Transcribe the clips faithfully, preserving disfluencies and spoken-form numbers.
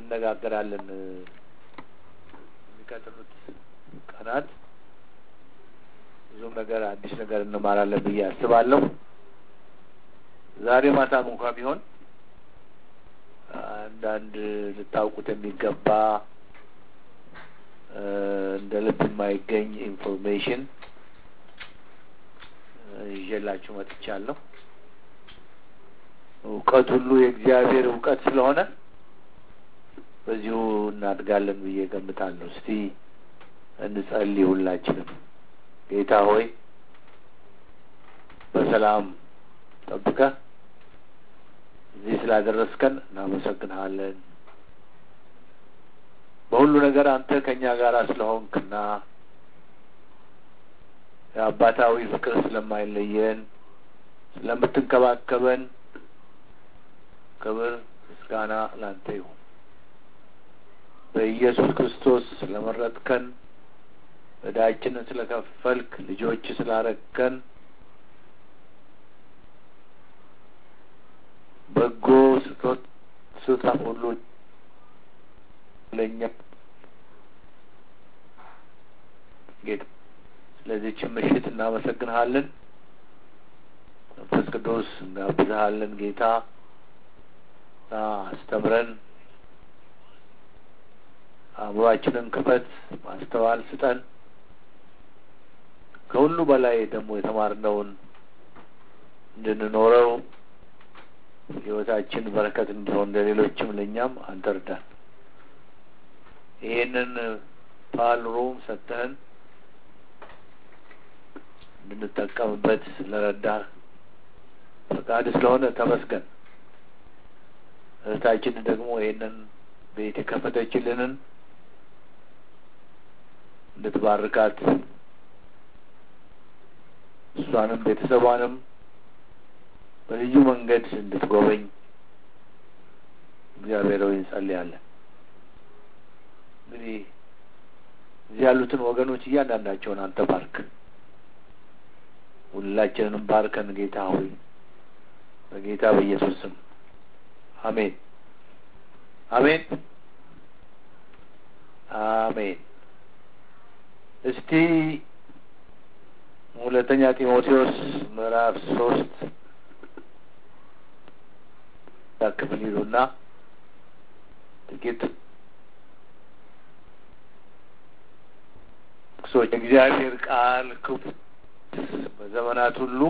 እንነጋገራለን የሚቀጥሉት ቀናት ብዙም ነገር አዲስ ነገር እንማራለን ብዬ አስባለሁ። ዛሬ ማታም እንኳን ቢሆን አንዳንድ ልታውቁት የሚገባ እንደ ልብ የማይገኝ ኢንፎርሜሽን ይዤላችሁ መጥቻለሁ። እውቀት ሁሉ የእግዚአብሔር እውቀት ስለሆነ በዚሁ እናድጋለን ብዬ ገምታለሁ። እስቲ እንጸልይ ሁላችንም። ጌታ ሆይ በሰላም ጠብቀህ እዚህ ስላደረስከን እናመሰግንሃለን። በሁሉ ነገር አንተ ከኛ ጋር ስለሆንክና የአባታዊ ፍቅር ስለማይለየን ስለምትንከባከበን ክብር ምስጋና ላንተ ይሁን። በኢየሱስ ክርስቶስ ስለመረጥከን ዕዳችንን ስለከፈልክ ልጆች ስላረከን በጎ ስጦታ ስጦታ ሁሉ ለኛ ጌታ ስለዚህ ምሽት እናመሰግንሃለን። መንፈስ ቅዱስ እናብዝሃለን ጌታ አስተምረን፣ አእምሯችንን ክፈት፣ ማስተዋል ስጠን። ከሁሉ በላይ ደግሞ የተማርነውን እንድንኖረው ሕይወታችን በረከት እንዲሆን ለሌሎችም ለኛም አንተ እርዳን። ይሄንን ፓል ሩም ሰጥተን እንድንጠቀምበት ስለረዳህ ፈቃድ ስለሆነ ተመስገን። እህታችን ደግሞ ይሄንን ቤት የከፈተችልንን እንድትባርካት እሷንም ቤተሰቧንም በልዩ መንገድ እንድትጎበኝ እግዚአብሔር ሆይ እንጸልያለን። እንግዲህ እዚህ ያሉትን ወገኖች እያንዳንዳቸውን አንተ ባርክ፣ ሁላችንንም ባርከን ጌታ ሆይ በጌታ በኢየሱስ ስም አሜን አሜን አሜን። እስቲ ሁለተኛ ጢሞቴዎስ ምዕራፍ ሶስት ክፍል ይሉና ጥቂት ሰዎች እግዚአብሔር ቃል ክፉ በዘመናት ሁሉ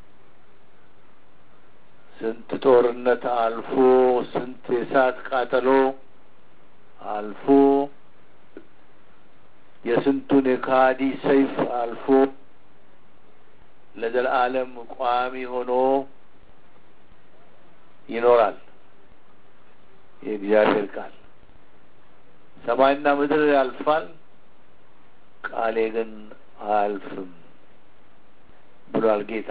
ስንት ጦርነት አልፎ ስንት የእሳት ቃጠሎ አልፎ የስንቱን የካዲ ሰይፍ አልፎ ለዘላለም ቋሚ ሆኖ ይኖራል። የእግዚአብሔር ቃል ሰማይና ምድር ያልፋል፣ ቃሌ ግን አያልፍም ብሏል ጌታ።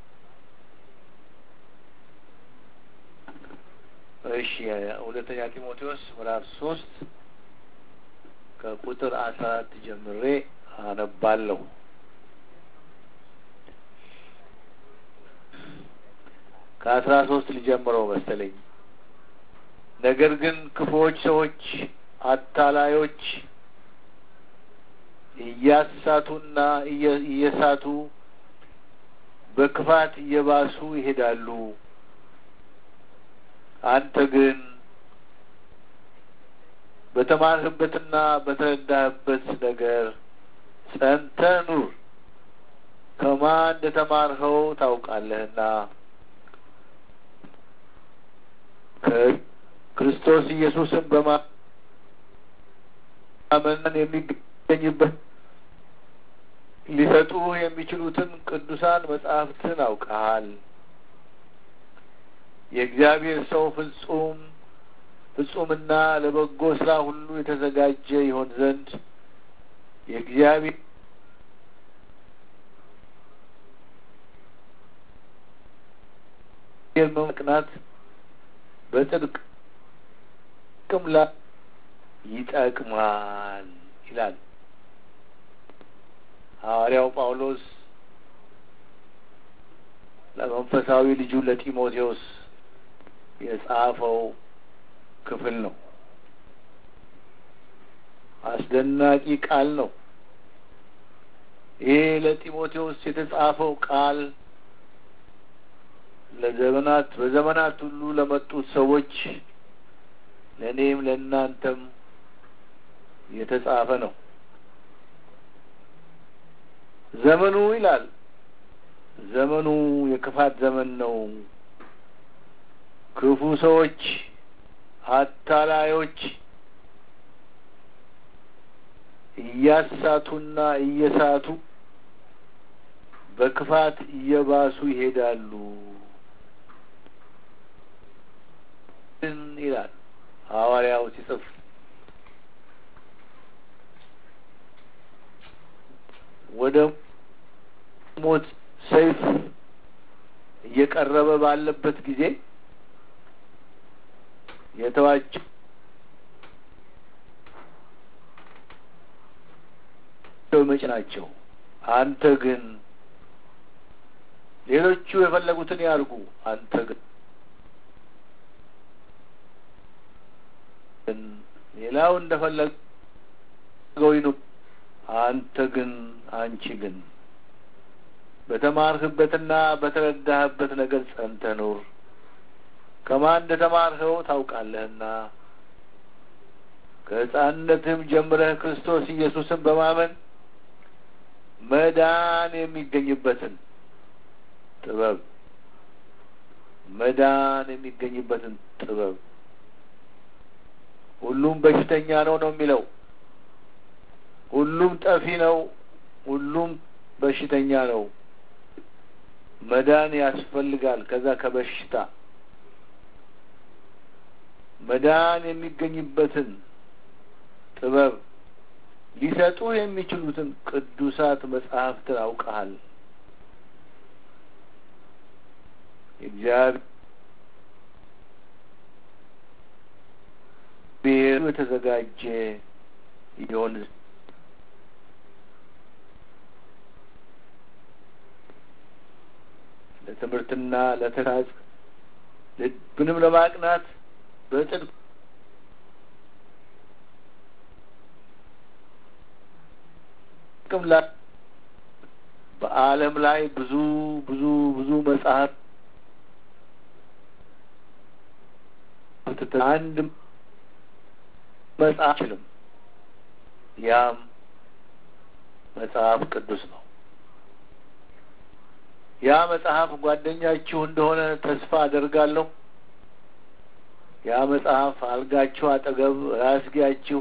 እሺ ሁለተኛ ጢሞቴዎስ ምዕራፍ ሶስት ከቁጥር አስራ አራት ጀምሬ አነባለሁ። ከአስራ ሶስት ልጀምረው መሰለኝ። ነገር ግን ክፉዎች ሰዎች አታላዮች እያሳቱና እየሳቱ በክፋት እየባሱ ይሄዳሉ። አንተ ግን በተማርህበትና በተረዳህበት ነገር ጸንተህ ኑር። ከማን እንደተማርኸው ታውቃለህና ከክርስቶስ ኢየሱስን በማመን የሚገኝበት ሊሰጡ የሚችሉትን ቅዱሳን መጻሕፍትን አውቀሃል። የእግዚአብሔር ሰው ፍጹም ፍጹምና ለበጎ ስራ ሁሉ የተዘጋጀ ይሆን ዘንድ የእግዚአብሔር መቅናት በጽድቅም ላይ ይጠቅማል ይላል ሐዋርያው ጳውሎስ ለመንፈሳዊ ልጁ ለጢሞቴዎስ የጻፈው ክፍል ነው። አስደናቂ ቃል ነው። ይሄ ለጢሞቴዎስ የተጻፈው ቃል ለዘመናት በዘመናት ሁሉ ለመጡት ሰዎች ለእኔም ለእናንተም የተጻፈ ነው። ዘመኑ ይላል ዘመኑ የክፋት ዘመን ነው። ክፉ ሰዎች፣ አታላዮች እያሳቱና እየሳቱ በክፋት እየባሱ ይሄዳሉ ይላል ሐዋርያው ሲጽፍ። ወደ ሞት ሰይፍ እየቀረበ ባለበት ጊዜ የተዋቸው መጭ ናቸው። አንተ ግን ሌሎቹ የፈለጉትን ያርጉ፣ አንተ ግን ሌላው እንደፈለገው ይኑር፣ አንተ ግን አንቺ ግን በተማርህበትና በተረዳህበት ነገር ጸንተህ ኑር። ከማን እንደተማርኸው ታውቃለህና ከሕፃንነትም ጀምረህ ክርስቶስ ኢየሱስን በማመን መዳን የሚገኝበትን ጥበብ መዳን የሚገኝበትን ጥበብ ሁሉም በሽተኛ ነው ነው የሚለው። ሁሉም ጠፊ ነው። ሁሉም በሽተኛ ነው። መዳን ያስፈልጋል። ከዛ ከበሽታ መዳን የሚገኝበትን ጥበብ ሊሰጡ የሚችሉትን ቅዱሳት መጻሕፍትን አውቀሃል። እግዚአብሔር የተዘጋጀ ይሆን ለትምህርትና ለተግሣጽ ልብንም ለማቅናት በጽድቅ በዓለም ላይ ብዙ ብዙ ብዙ መጽሐፍ አንድ መጽሐፍ አይችልም። ያም መጽሐፍ ቅዱስ ነው። ያ መጽሐፍ ጓደኛችሁ እንደሆነ ተስፋ አደርጋለሁ። ያ መጽሐፍ አልጋችሁ አጠገብ፣ ራስጌያችሁ፣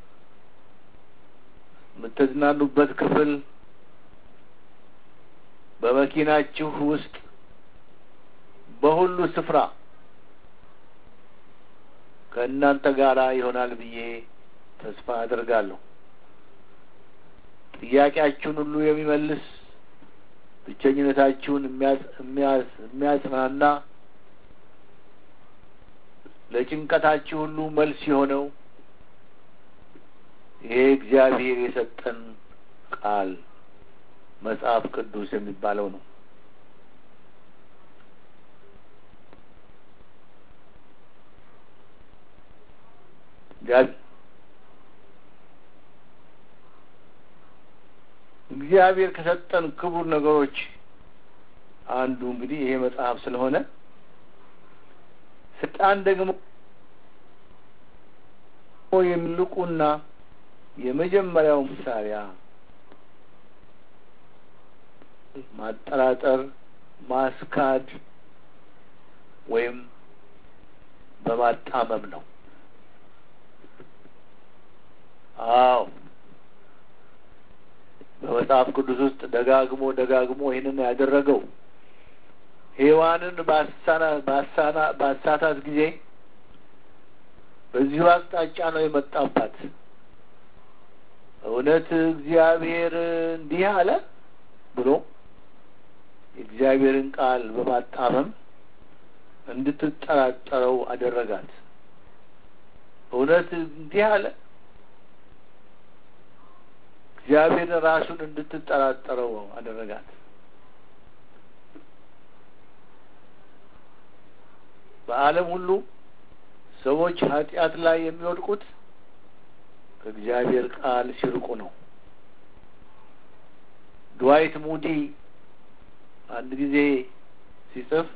የምትዝናኑበት ክፍል፣ በመኪናችሁ ውስጥ፣ በሁሉ ስፍራ ከእናንተ ጋር ይሆናል ብዬ ተስፋ አደርጋለሁ። ጥያቄያችሁን ሁሉ የሚመልስ፣ ብቸኝነታችሁን የሚያጽናና፣ ለጭንቀታችሁ ሁሉ መልስ የሆነው ይሄ እግዚአብሔር የሰጠን ቃል መጽሐፍ ቅዱስ የሚባለው ነው። እግዚአብሔር ከሰጠን ክቡር ነገሮች አንዱ እንግዲህ ይሄ መጽሐፍ ስለሆነ ሰይጣን ደግሞ የሚልቁና የመጀመሪያው መሳሪያ ማጠራጠር፣ ማስካድ ወይም በማጣመም ነው። አዎ በመጽሐፍ ቅዱስ ውስጥ ደጋግሞ ደጋግሞ ይህንን ያደረገው ሔዋንን ባሳና ባሳና ባሳታት ጊዜ በዚሁ አቅጣጫ ነው የመጣባት። እውነት እግዚአብሔር እንዲህ አለ ብሎ የእግዚአብሔርን ቃል በማጣመም እንድትጠራጠረው አደረጋት። እውነት እንዲህ አለ እግዚአብሔር ራሱን እንድትጠራጠረው አደረጋት። በዓለም ሁሉ ሰዎች ኃጢአት ላይ የሚወድቁት ከእግዚአብሔር ቃል ሲርቁ ነው። ድዋይት ሙዲ አንድ ጊዜ ሲጽፍ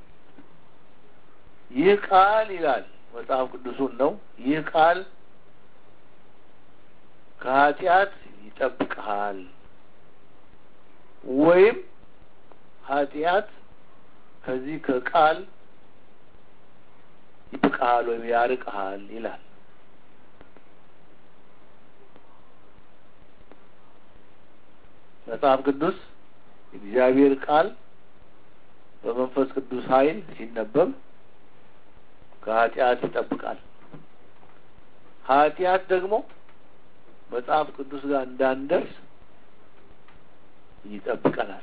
ይህ ቃል ይላል፣ መጽሐፍ ቅዱሱን ነው፣ ይህ ቃል ከኃጢአት ይጠብቅሃል ወይም ኃጢአት ከዚህ ከቃል ይጠብቅሃል ወይም ያርቅሃል ይላል። መጽሐፍ ቅዱስ እግዚአብሔር ቃል በመንፈስ ቅዱስ ኃይል ሲነበብ ከኃጢአት ይጠብቃል። ኃጢአት ደግሞ መጽሐፍ ቅዱስ ጋር እንዳንደርስ ይጠብቀናል።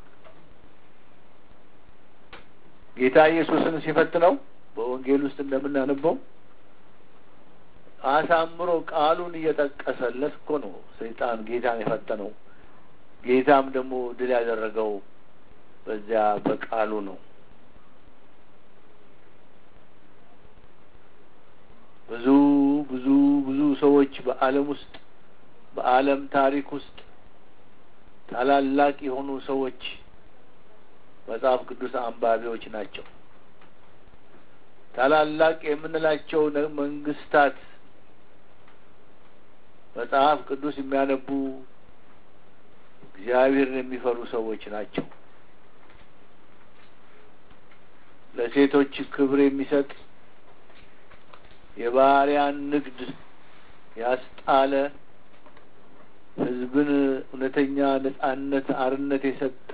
ጌታ ኢየሱስን ሲፈትነው በወንጌል ውስጥ እንደምናነበው አሳምሮ ቃሉን እየጠቀሰለት እኮ ነው ሰይጣን ጌታን የፈተነው። ጌታም ደግሞ ድል ያደረገው በዚያ በቃሉ ነው። ብዙ ብዙ ብዙ ሰዎች በዓለም ውስጥ በዓለም ታሪክ ውስጥ ታላላቅ የሆኑ ሰዎች መጽሐፍ ቅዱስ አንባቢዎች ናቸው። ታላላቅ የምንላቸው መንግስታት መጽሐፍ ቅዱስ የሚያነቡ እግዚአብሔርን የሚፈሩ ሰዎች ናቸው። ለሴቶች ክብር የሚሰጥ የባሪያን ንግድ ያስጣለ ሕዝብን እውነተኛ ነጻነት አርነት የሰጠ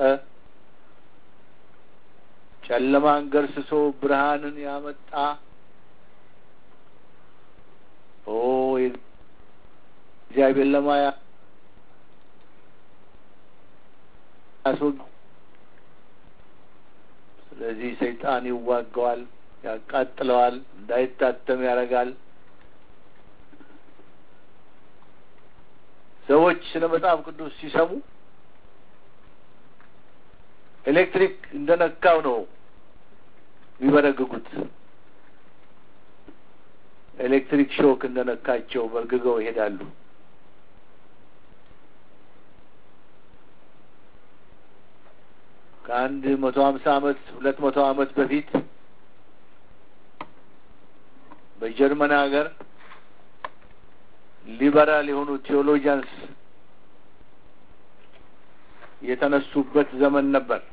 ጨለማን ገርስሶ ብርሃንን ያመጣ ኦ እግዚአብሔር ለማያ አሶግ ስለዚህ ሰይጣን ይዋጋዋል፣ ያቃጥለዋል፣ እንዳይታተም ያደርጋል። ሰዎች ስለ መጽሐፍ ቅዱስ ሲሰሙ ኤሌክትሪክ እንደነካው ነው የሚበረግጉት። ኤሌክትሪክ ሾክ እንደነካቸው በርግገው ይሄዳሉ። ከአንድ መቶ ሀምሳ አመት ሁለት መቶ አመት በፊት በጀርመን ሀገር ሊበራል የሆኑ ቴዎሎጂያንስ የተነሱበት ዘመን ነበር።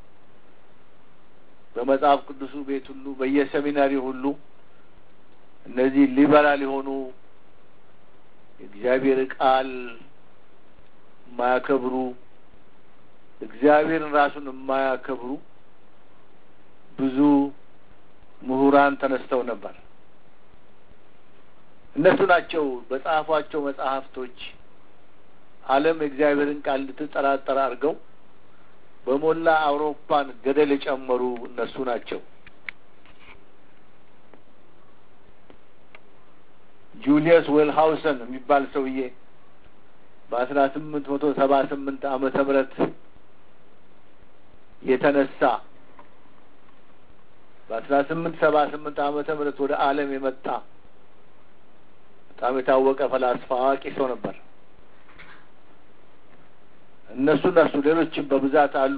በመጽሐፍ ቅዱሱ ቤት ሁሉ በየሰሚናሪ ሁሉ እነዚህ ሊበራል የሆኑ እግዚአብሔር ቃል ማያከብሩ እግዚአብሔርን ራሱን የማያከብሩ ብዙ ምሁራን ተነስተው ነበር። እነሱ ናቸው በጻፏቸው መጽሐፍቶች ዓለም እግዚአብሔርን ቃል እንድትጠራጠር አድርገው በሞላ አውሮፓን ገደል የጨመሩ እነሱ ናቸው። ጁሊየስ ዌልሃውሰን የሚባል ሰውዬ በአስራ ስምንት መቶ ሰባ ስምንት ዓመተ ምህረት የተነሳ በአስራ ስምንት ሰባ ስምንት ዓመተ ምህረት ወደ ዓለም የመጣ በጣም የታወቀ ፈላስፋ አዋቂ ሰው ነበር። እነሱ እነሱ ሌሎችም በብዛት አሉ።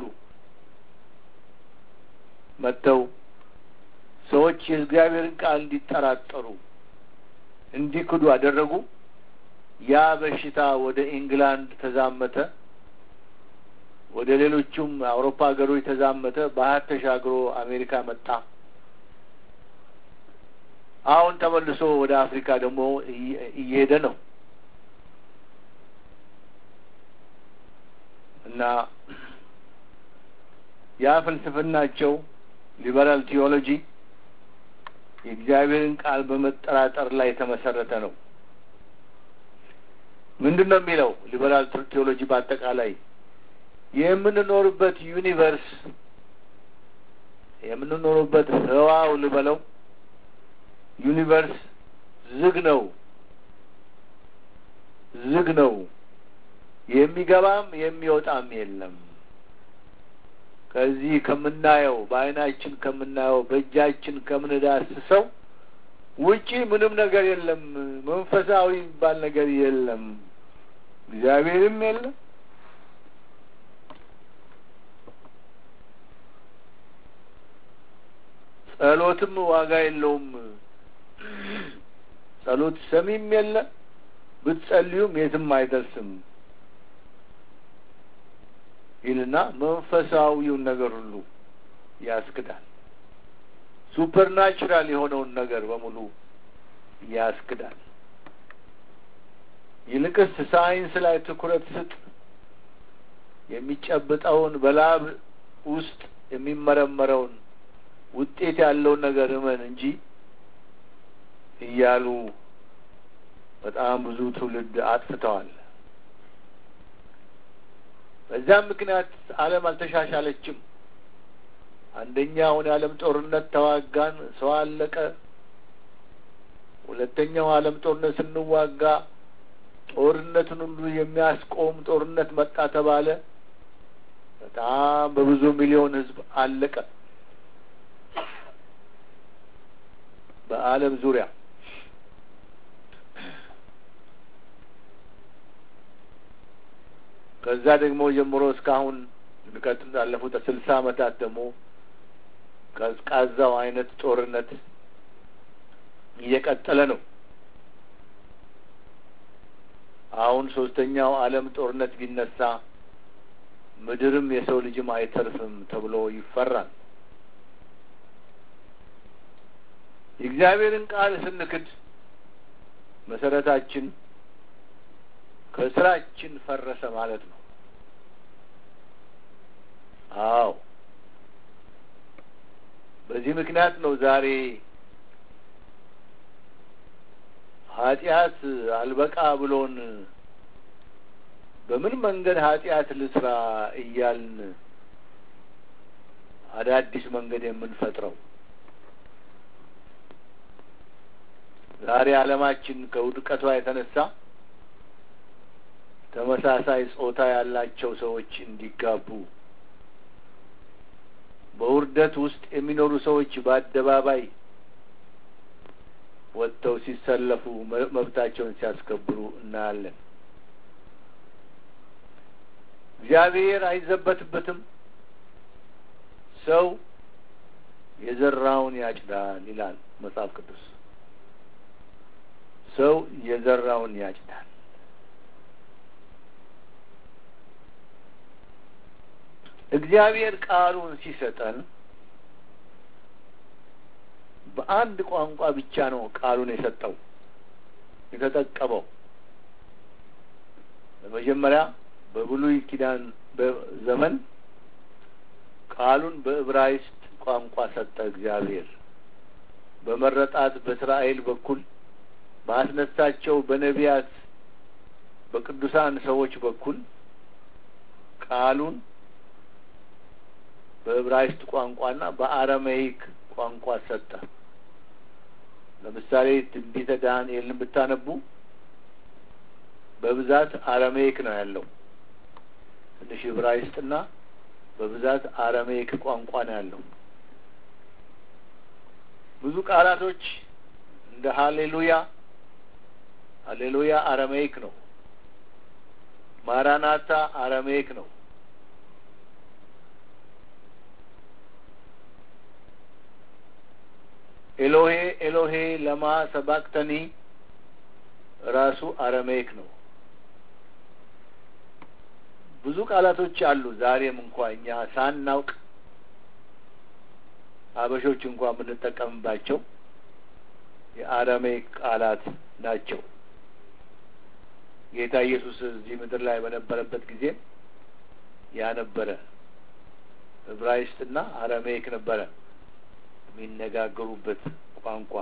መጥተው ሰዎች የእግዚአብሔርን ቃል እንዲጠራጠሩ እንዲክዱ አደረጉ። ያ በሽታ ወደ ኢንግላንድ ተዛመተ፣ ወደ ሌሎችም አውሮፓ ሀገሮች ተዛመተ፣ ባህር ተሻግሮ አሜሪካ መጣ። አሁን ተመልሶ ወደ አፍሪካ ደግሞ እየሄደ ነው እና ያ ፍልስፍናቸው ሊበራል ቲዮሎጂ የእግዚአብሔርን ቃል በመጠራጠር ላይ የተመሰረተ ነው። ምንድነው የሚለው ሊበራል ቲዮሎጂ? በአጠቃላይ የምንኖርበት ዩኒቨርስ የምንኖርበት ህዋው ልበለው ዩኒቨርስ ዝግ ነው ዝግ ነው የሚገባም የሚወጣም የለም። ከዚህ ከምናየው በአይናችን ከምናየው በእጃችን ከምንዳስሰው ውጪ ምንም ነገር የለም። መንፈሳዊ የሚባል ነገር የለም። እግዚአብሔርም የለም። ጸሎትም ዋጋ የለውም። ጸሎት ሰሚም የለ። ብትጸልዩም የትም አይደርስም ይልና መንፈሳዊውን ነገር ሁሉ ያስክዳል። ሱፐርናቹራል የሆነውን ነገር በሙሉ ያስክዳል። ይልቅስ ሳይንስ ላይ ትኩረት ስጥ። የሚጨብጠውን በላብ ውስጥ የሚመረመረውን ውጤት ያለውን ነገር እመን እንጂ እያሉ በጣም ብዙ ትውልድ አጥፍተዋል። በዛም ምክንያት ዓለም አልተሻሻለችም። አንደኛውን የዓለም ጦርነት ተዋጋን፣ ሰው አለቀ። ሁለተኛው ዓለም ጦርነት ስንዋጋ ጦርነቱን ሁሉ የሚያስቆም ጦርነት መጣ ተባለ። በጣም በብዙ ሚሊዮን ሕዝብ አለቀ በዓለም ዙሪያ። ከዛ ደግሞ ጀምሮ እስካሁን ልቀጥል ያለፉት ስልሳ ዓመታት ደግሞ ቀዝቃዛው አይነት ጦርነት እየቀጠለ ነው። አሁን ሶስተኛው ዓለም ጦርነት ቢነሳ ምድርም የሰው ልጅም አይተርፍም ተብሎ ይፈራል። የእግዚአብሔርን ቃል ስንክድ መሰረታችን ከስራችን ፈረሰ ማለት ነው። አዎ፣ በዚህ ምክንያት ነው ዛሬ ኃጢአት አልበቃ ብሎን በምን መንገድ ኃጢአት ልስራ እያልን አዳዲስ መንገድ የምንፈጥረው። ዛሬ ዓለማችን ከውድቀቷ የተነሳ ተመሳሳይ ጾታ ያላቸው ሰዎች እንዲጋቡ፣ በውርደት ውስጥ የሚኖሩ ሰዎች በአደባባይ ወጥተው ሲሰለፉ መብታቸውን ሲያስከብሩ እናያለን። እግዚአብሔር አይዘበትበትም። ሰው የዘራውን ያጭዳል ይላል መጽሐፍ ቅዱስ። ሰው የዘራውን ያጭዳል። እግዚአብሔር ቃሉን ሲሰጠን በአንድ ቋንቋ ብቻ ነው ቃሉን የሰጠው የተጠቀመው። በመጀመሪያ በብሉይ ኪዳን ዘመን ቃሉን በዕብራይስጥ ቋንቋ ሰጠ እግዚአብሔር። በመረጣት በእስራኤል በኩል ባስነሳቸው በነቢያት በቅዱሳን ሰዎች በኩል ቃሉን በዕብራይስጥ ቋንቋና በአረማይክ ቋንቋ ሰጠ። ለምሳሌ ትንቢተ ዳንኤልን ብታነቡ በብዛት አረማይክ ነው ያለው። ትንሽ ዕብራይስጥና በብዛት አረማይክ ቋንቋ ነው ያለው። ብዙ ቃላቶች እንደ ሃሌሉያ ሃሌሉያ አረማይክ ነው። ማራናታ አረማይክ ነው። ኤሎሄ ኤሎሄ ለማ ሰባክተኒ ራሱ አረማይክ ነው። ብዙ ቃላቶች አሉ። ዛሬም እንኳን እኛ ሳናውቅ አበሾች እንኳን የምንጠቀምባቸው የአረማይክ ቃላት ናቸው። ጌታ ኢየሱስ እዚህ ምድር ላይ በነበረበት ጊዜ ያ ነበረ። ዕብራይስጥና አረማይክ ነበረ የሚነጋገሩበት ቋንቋ።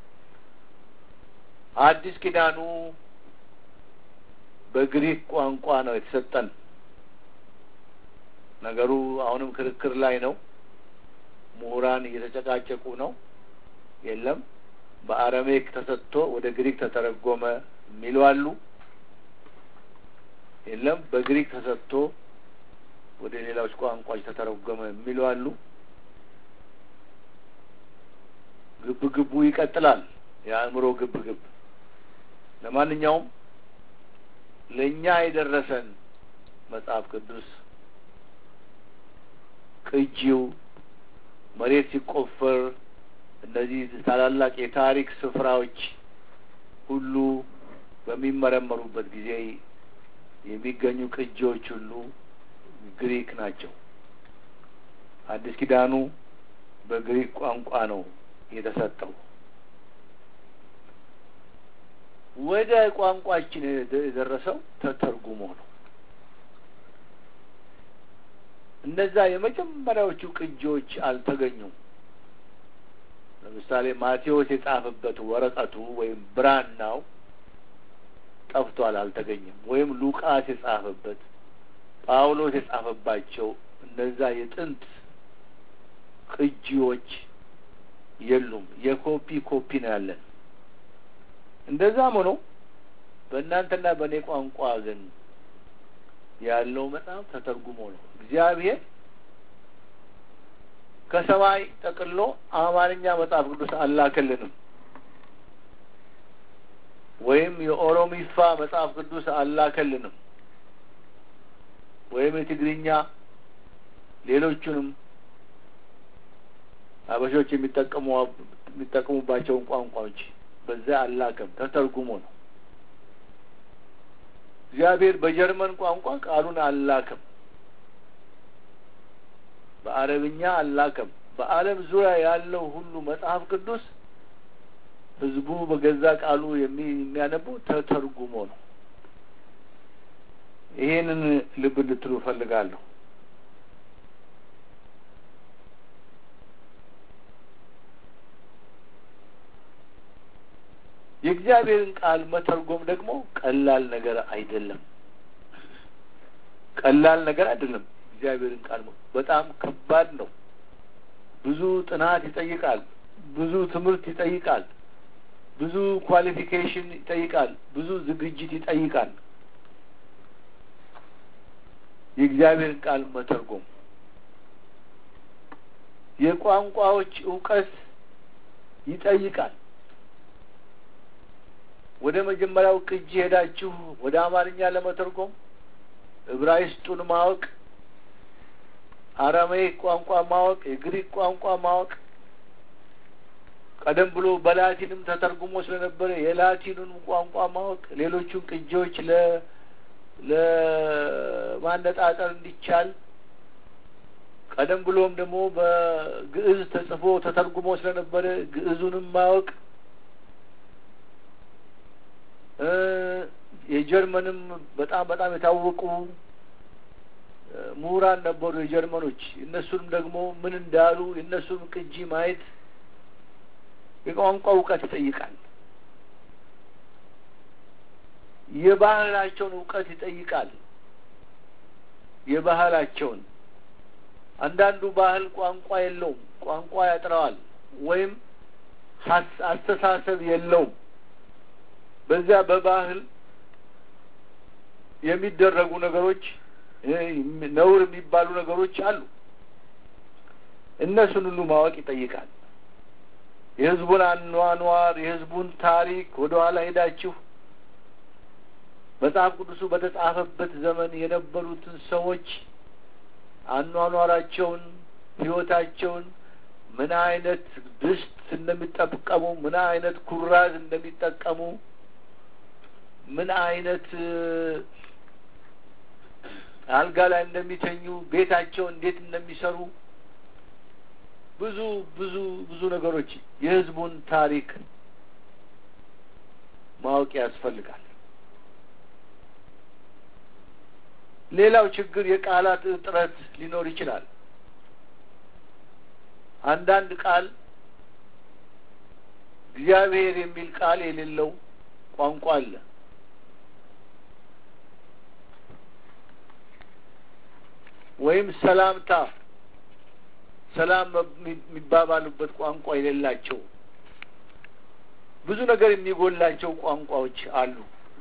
አዲስ ኪዳኑ በግሪክ ቋንቋ ነው የተሰጠን። ነገሩ አሁንም ክርክር ላይ ነው። ምሁራን እየተጨቃጨቁ ነው። የለም በአረማይክ ተሰጥቶ ወደ ግሪክ ተተረጎመ የሚሉ አሉ። የለም በግሪክ ተሰጥቶ ወደ ሌሎች ቋንቋዎች ተተረጎመ የሚሉ አሉ። ግብ ግቡ ይቀጥላል። የአእምሮ ግብግብ። ለማንኛውም ለኛ የደረሰን መጽሐፍ ቅዱስ ቅጂው መሬት ሲቆፈር እነዚህ ታላላቅ የታሪክ ስፍራዎች ሁሉ በሚመረመሩበት ጊዜ የሚገኙ ቅጂዎች ሁሉ ግሪክ ናቸው። አዲስ ኪዳኑ በግሪክ ቋንቋ ነው የተሰጠው። ወደ ቋንቋችን የደረሰው ተተርጉሞ ነው። እነዛ የመጀመሪያዎቹ ቅጂዎች አልተገኙም። ለምሳሌ ማቴዎስ የጻፈበት ወረቀቱ ወይም ብራናው ጠፍቷል፣ አልተገኘም። ወይም ሉቃስ የጻፈበት፣ ጳውሎስ የጻፈባቸው እነዛ የጥንት ቅጂዎች የሉም። የኮፒ ኮፒ ነው ያለን። እንደዛም ሆኖ በእናንተና በእኔ ቋንቋ ግን ያለው መጽሐፍ ተተርጉሞ ነው። እግዚአብሔር ከሰማይ ጠቅሎ አማርኛ መጽሐፍ ቅዱስ አላከልንም፣ ወይም የኦሮሚፋ መጽሐፍ ቅዱስ አላከልንም፣ ወይም የትግርኛ ሌሎቹንም አበሾች የሚጠቀሙ የሚጠቀሙባቸውን ቋንቋዎች በዛ አላከም፣ ተተርጉሞ ነው። እግዚአብሔር በጀርመን ቋንቋ ቃሉን አላከም፣ በአረብኛ አላከም። በዓለም ዙሪያ ያለው ሁሉ መጽሐፍ ቅዱስ ህዝቡ በገዛ ቃሉ የሚያነበው ተተርጉሞ ነው። ይሄንን ልብ እንድትሉ ፈልጋለሁ። የእግዚአብሔርን ቃል መተርጎም ደግሞ ቀላል ነገር አይደለም። ቀላል ነገር አይደለም። እግዚአብሔርን ቃል በጣም ከባድ ነው። ብዙ ጥናት ይጠይቃል፣ ብዙ ትምህርት ይጠይቃል፣ ብዙ ኳሊፊኬሽን ይጠይቃል፣ ብዙ ዝግጅት ይጠይቃል። የእግዚአብሔርን ቃል መተርጎም የቋንቋዎች ዕውቀት ይጠይቃል። ወደ መጀመሪያው ቅጂ ሄዳችሁ ወደ አማርኛ ለመተርጎም ዕብራይስጡን ማወቅ፣ አራማይክ ቋንቋ ማወቅ፣ የግሪክ ቋንቋ ማወቅ፣ ቀደም ብሎ በላቲንም ተተርጉሞ ስለነበረ የላቲኑን ቋንቋ ማወቅ፣ ሌሎቹን ቅጂዎች ለ ለማነጣጠር እንዲቻል ቀደም ብሎም ደግሞ በግዕዝ ተጽፎ ተተርጉሞ ስለነበረ ግዕዙንም ማወቅ፣ የጀርመንም በጣም በጣም የታወቁ ምሁራን ነበሩ የጀርመኖች። እነሱንም ደግሞ ምን እንዳሉ የእነሱን ቅጂ ማየት የቋንቋ እውቀት ይጠይቃል። የባህላቸውን እውቀት ይጠይቃል። የባህላቸውን አንዳንዱ ባህል ቋንቋ የለውም፣ ቋንቋ ያጥረዋል፣ ወይም አስተሳሰብ የለውም። በዚያ በባህል የሚደረጉ ነገሮች ነውር የሚባሉ ነገሮች አሉ። እነሱን ሁሉ ማወቅ ይጠይቃል። የህዝቡን አኗኗር፣ የህዝቡን ታሪክ ወደ ኋላ ሄዳችሁ መጽሐፍ ቅዱሱ በተጻፈበት ዘመን የነበሩትን ሰዎች አኗኗራቸውን፣ ህይወታቸውን፣ ምን አይነት ድስት እንደሚጠቀሙ፣ ምን አይነት ኩራዝ እንደሚጠቀሙ፣ ምን አይነት አልጋ ላይ እንደሚተኙ፣ ቤታቸው እንዴት እንደሚሰሩ ብዙ ብዙ ብዙ ነገሮች የህዝቡን ታሪክ ማወቅ ያስፈልጋል። ሌላው ችግር የቃላት እጥረት ሊኖር ይችላል። አንዳንድ ቃል እግዚአብሔር የሚል ቃል የሌለው ቋንቋ አለ። ወይም ሰላምታ ሰላም የሚባባሉበት ቋንቋ የሌላቸው ብዙ ነገር የሚጎላቸው ቋንቋዎች አሉ።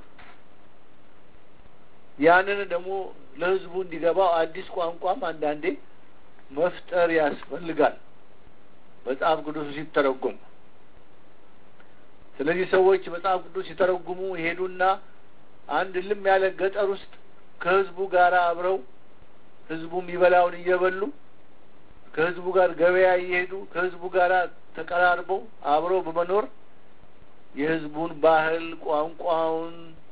ያንን ደግሞ ለህዝቡ እንዲገባው አዲስ ቋንቋም አንዳንዴ መፍጠር ያስፈልጋል መጽሐፍ ቅዱስ ሲተረጎም። ስለዚህ ሰዎች መጽሐፍ ቅዱስ ሲተረጉሙ ይሄዱና አንድ ልም ያለ ገጠር ውስጥ ከህዝቡ ጋር አብረው ህዝቡ የሚበላውን እየበሉ ከህዝቡ ጋር ገበያ እየሄዱ ከህዝቡ ጋር ተቀራርበው አብረው በመኖር የህዝቡን ባህል፣ ቋንቋውን፣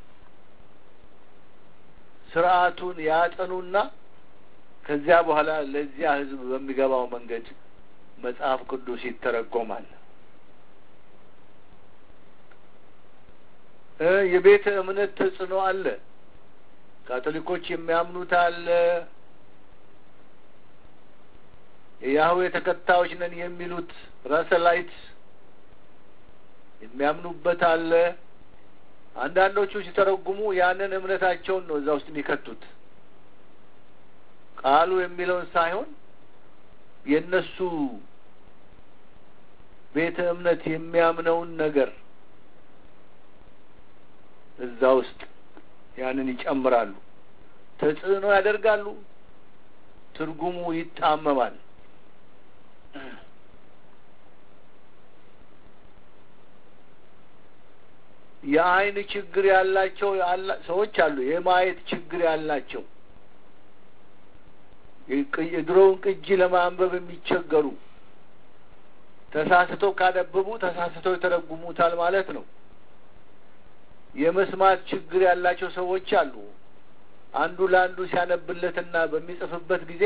ስርዓቱን ያጠኑና ከዚያ በኋላ ለዚያ ህዝብ በሚገባው መንገድ መጽሐፍ ቅዱስ ይተረጎማል። እ የቤተ እምነት ተጽዕኖ አለ። ካቶሊኮች የሚያምኑት አለ። የያህዌ ተከታዮች ነን የሚሉት ራሰላይትስ የሚያምኑበት አለ። አንዳንዶቹ ሲተረጉሙ ያንን እምነታቸውን ነው እዛ ውስጥ የሚከቱት። ቃሉ የሚለውን ሳይሆን የነሱ ቤተ እምነት የሚያምነውን ነገር እዛ ውስጥ ያንን ይጨምራሉ፣ ተጽዕኖ ያደርጋሉ፣ ትርጉሙ ይጣመማል። የአይን ችግር ያላቸው ሰዎች አሉ፣ የማየት ችግር ያላቸው የድሮውን ቅጂ ለማንበብ የሚቸገሩ ተሳስተው ካደበቡ ተሳስተው ይተረጉሙታል ማለት ነው። የመስማት ችግር ያላቸው ሰዎች አሉ። አንዱ ለአንዱ ሲያነብለትና በሚጽፍበት ጊዜ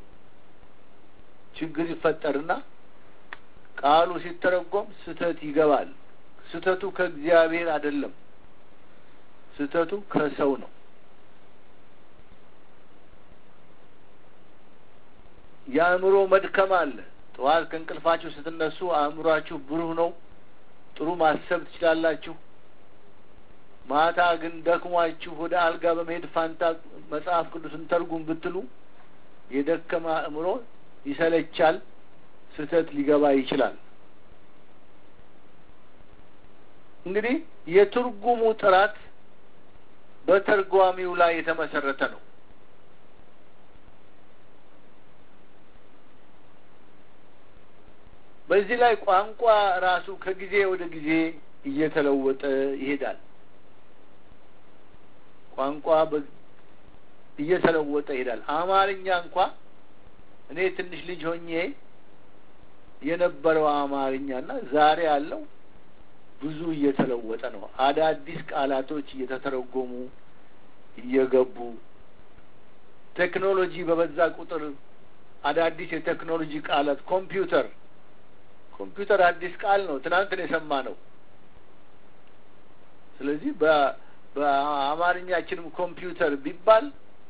ችግር ይፈጠርና ቃሉ ሲተረጎም ስህተት ይገባል። ስህተቱ ከእግዚአብሔር አይደለም፣ ስህተቱ ከሰው ነው። የአእምሮ መድከም አለ። ጠዋት ከእንቅልፋችሁ ስትነሱ አእምሯችሁ ብሩህ ነው፣ ጥሩ ማሰብ ትችላላችሁ። ማታ ግን ደክሟችሁ ወደ አልጋ በመሄድ ፋንታ መጽሐፍ ቅዱስን ተርጉም ብትሉ የደከመ አእምሮ ይሰለቻል፣ ስህተት ሊገባ ይችላል። እንግዲህ የትርጉሙ ጥራት በተርጓሚው ላይ የተመሰረተ ነው። በዚህ ላይ ቋንቋ ራሱ ከጊዜ ወደ ጊዜ እየተለወጠ ይሄዳል። ቋንቋ እየተለወጠ ይሄዳል። አማርኛ እንኳን እኔ ትንሽ ልጅ ሆኜ የነበረው አማርኛና ዛሬ ያለው ብዙ እየተለወጠ ነው። አዳዲስ ቃላቶች እየተተረጎሙ እየገቡ ቴክኖሎጂ በበዛ ቁጥር አዳዲስ የቴክኖሎጂ ቃላት ኮምፒውተር ኮምፒውተር አዲስ ቃል ነው፣ ትናንት ነው የሰማነው። ስለዚህ በ በአማርኛችንም ኮምፒውተር ቢባል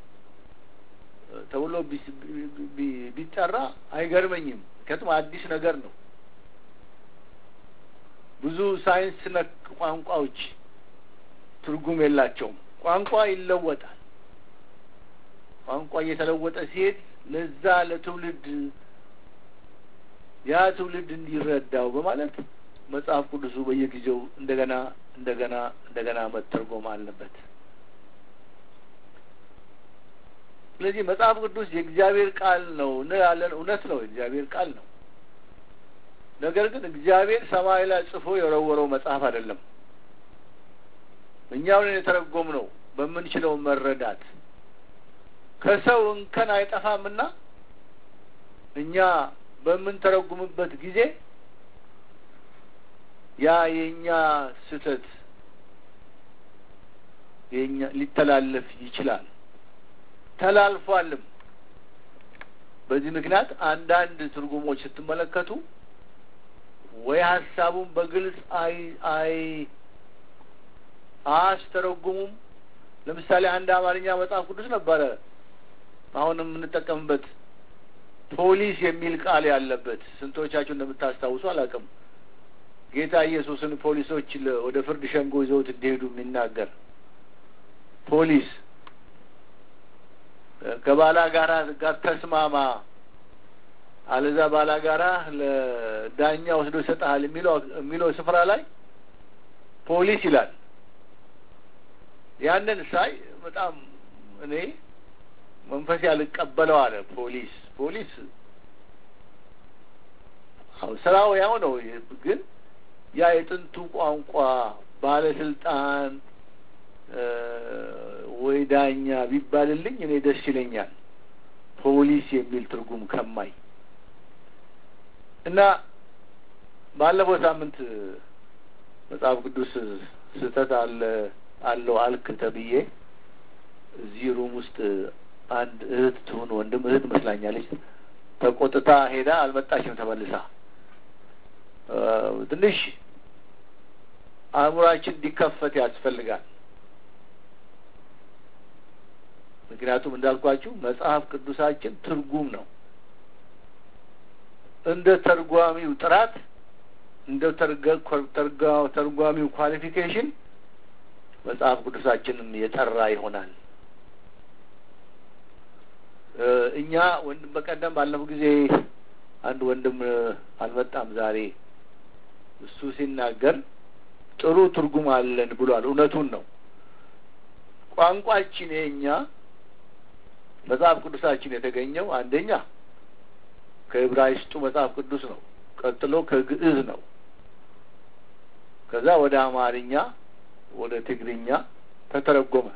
ተብሎ ቢጠራ አይገርመኝም፣ ምክንያቱም አዲስ ነገር ነው። ብዙ ሳይንስ ነክ ቋንቋዎች ትርጉም የላቸውም። ቋንቋ ይለወጣል። ቋንቋ እየተለወጠ ሲሄድ ለዛ ለትውልድ ያ ትውልድ እንዲረዳው በማለት መጽሐፍ ቅዱሱ በየጊዜው እንደገና እንደገና እንደገና መተርጎም አለበት። ስለዚህ መጽሐፍ ቅዱስ የእግዚአብሔር ቃል ነው ያለን እውነት ነው፣ የእግዚአብሔር ቃል ነው። ነገር ግን እግዚአብሔር ሰማይ ላይ ጽፎ የወረወረው መጽሐፍ አይደለም። እኛው ነን የተረጎምነው በምንችለው መረዳት። ከሰው እንከን አይጠፋምና እኛ በምንተረጉምበት ጊዜ ያ የኛ ስህተት የኛ ሊተላለፍ ይችላል፣ ተላልፏልም። በዚህ ምክንያት አንዳንድ ትርጉሞች ስትመለከቱ ወይ ሀሳቡን በግልጽ አይ አይ አስተረጉሙም። ለምሳሌ አንድ አማርኛ መጽሐፍ ቅዱስ ነበረ አሁንም የምንጠቀምበት ፖሊስ የሚል ቃል ያለበት፣ ስንቶቻችሁ እንደምታስታውሱ አላውቅም። ጌታ ኢየሱስን ፖሊሶች ወደ ፍርድ ሸንጎ ይዘውት እንዲሄዱ የሚናገር ፖሊስ ከባላ ጋራ ጋር ተስማማ አለዛ ባላ ጋራ ለዳኛ ወስዶ ይሰጣል የሚለው የሚለው ስፍራ ላይ ፖሊስ ይላል። ያንን ሳይ በጣም እኔ መንፈስ ያልቀበለው አለ። ፖሊስ ፖሊስ አው ስራው ያው ነው፣ ግን ያ የጥንቱ ቋንቋ ባለስልጣን ወይ ዳኛ ቢባልልኝ እኔ ደስ ይለኛል ፖሊስ የሚል ትርጉም ከማይ እና ባለፈው ሳምንት መጽሐፍ ቅዱስ ስህተት አለ አለው አልክ ተብዬ እዚህ ሩም ውስጥ አንድ እህት ትሁን ወንድም እህት መስላኛለች ተቆጥታ ሄዳ አልመጣችም ተመልሳ ትንሽ አእምሯችን እንዲከፈት ያስፈልጋል። ምክንያቱም እንዳልኳችሁ መጽሐፍ ቅዱሳችን ትርጉም ነው። እንደ ተርጓሚው ጥራት እንደ ተርጓሚው ተርጓሚው ኳሊፊኬሽን መጽሐፍ ቅዱሳችንም የጠራ ይሆናል። እኛ ወንድም በቀደም ባለፈው ጊዜ አንድ ወንድም አልመጣም ዛሬ እሱ ሲናገር ጥሩ ትርጉም አለን ብሏል። እውነቱን ነው። ቋንቋችን የኛ መጽሐፍ ቅዱሳችን የተገኘው አንደኛ ከዕብራይስጡ መጽሐፍ ቅዱስ ነው። ቀጥሎ ከግዕዝ ነው። ከዛ ወደ አማርኛ ወደ ትግርኛ ተተረጎመ።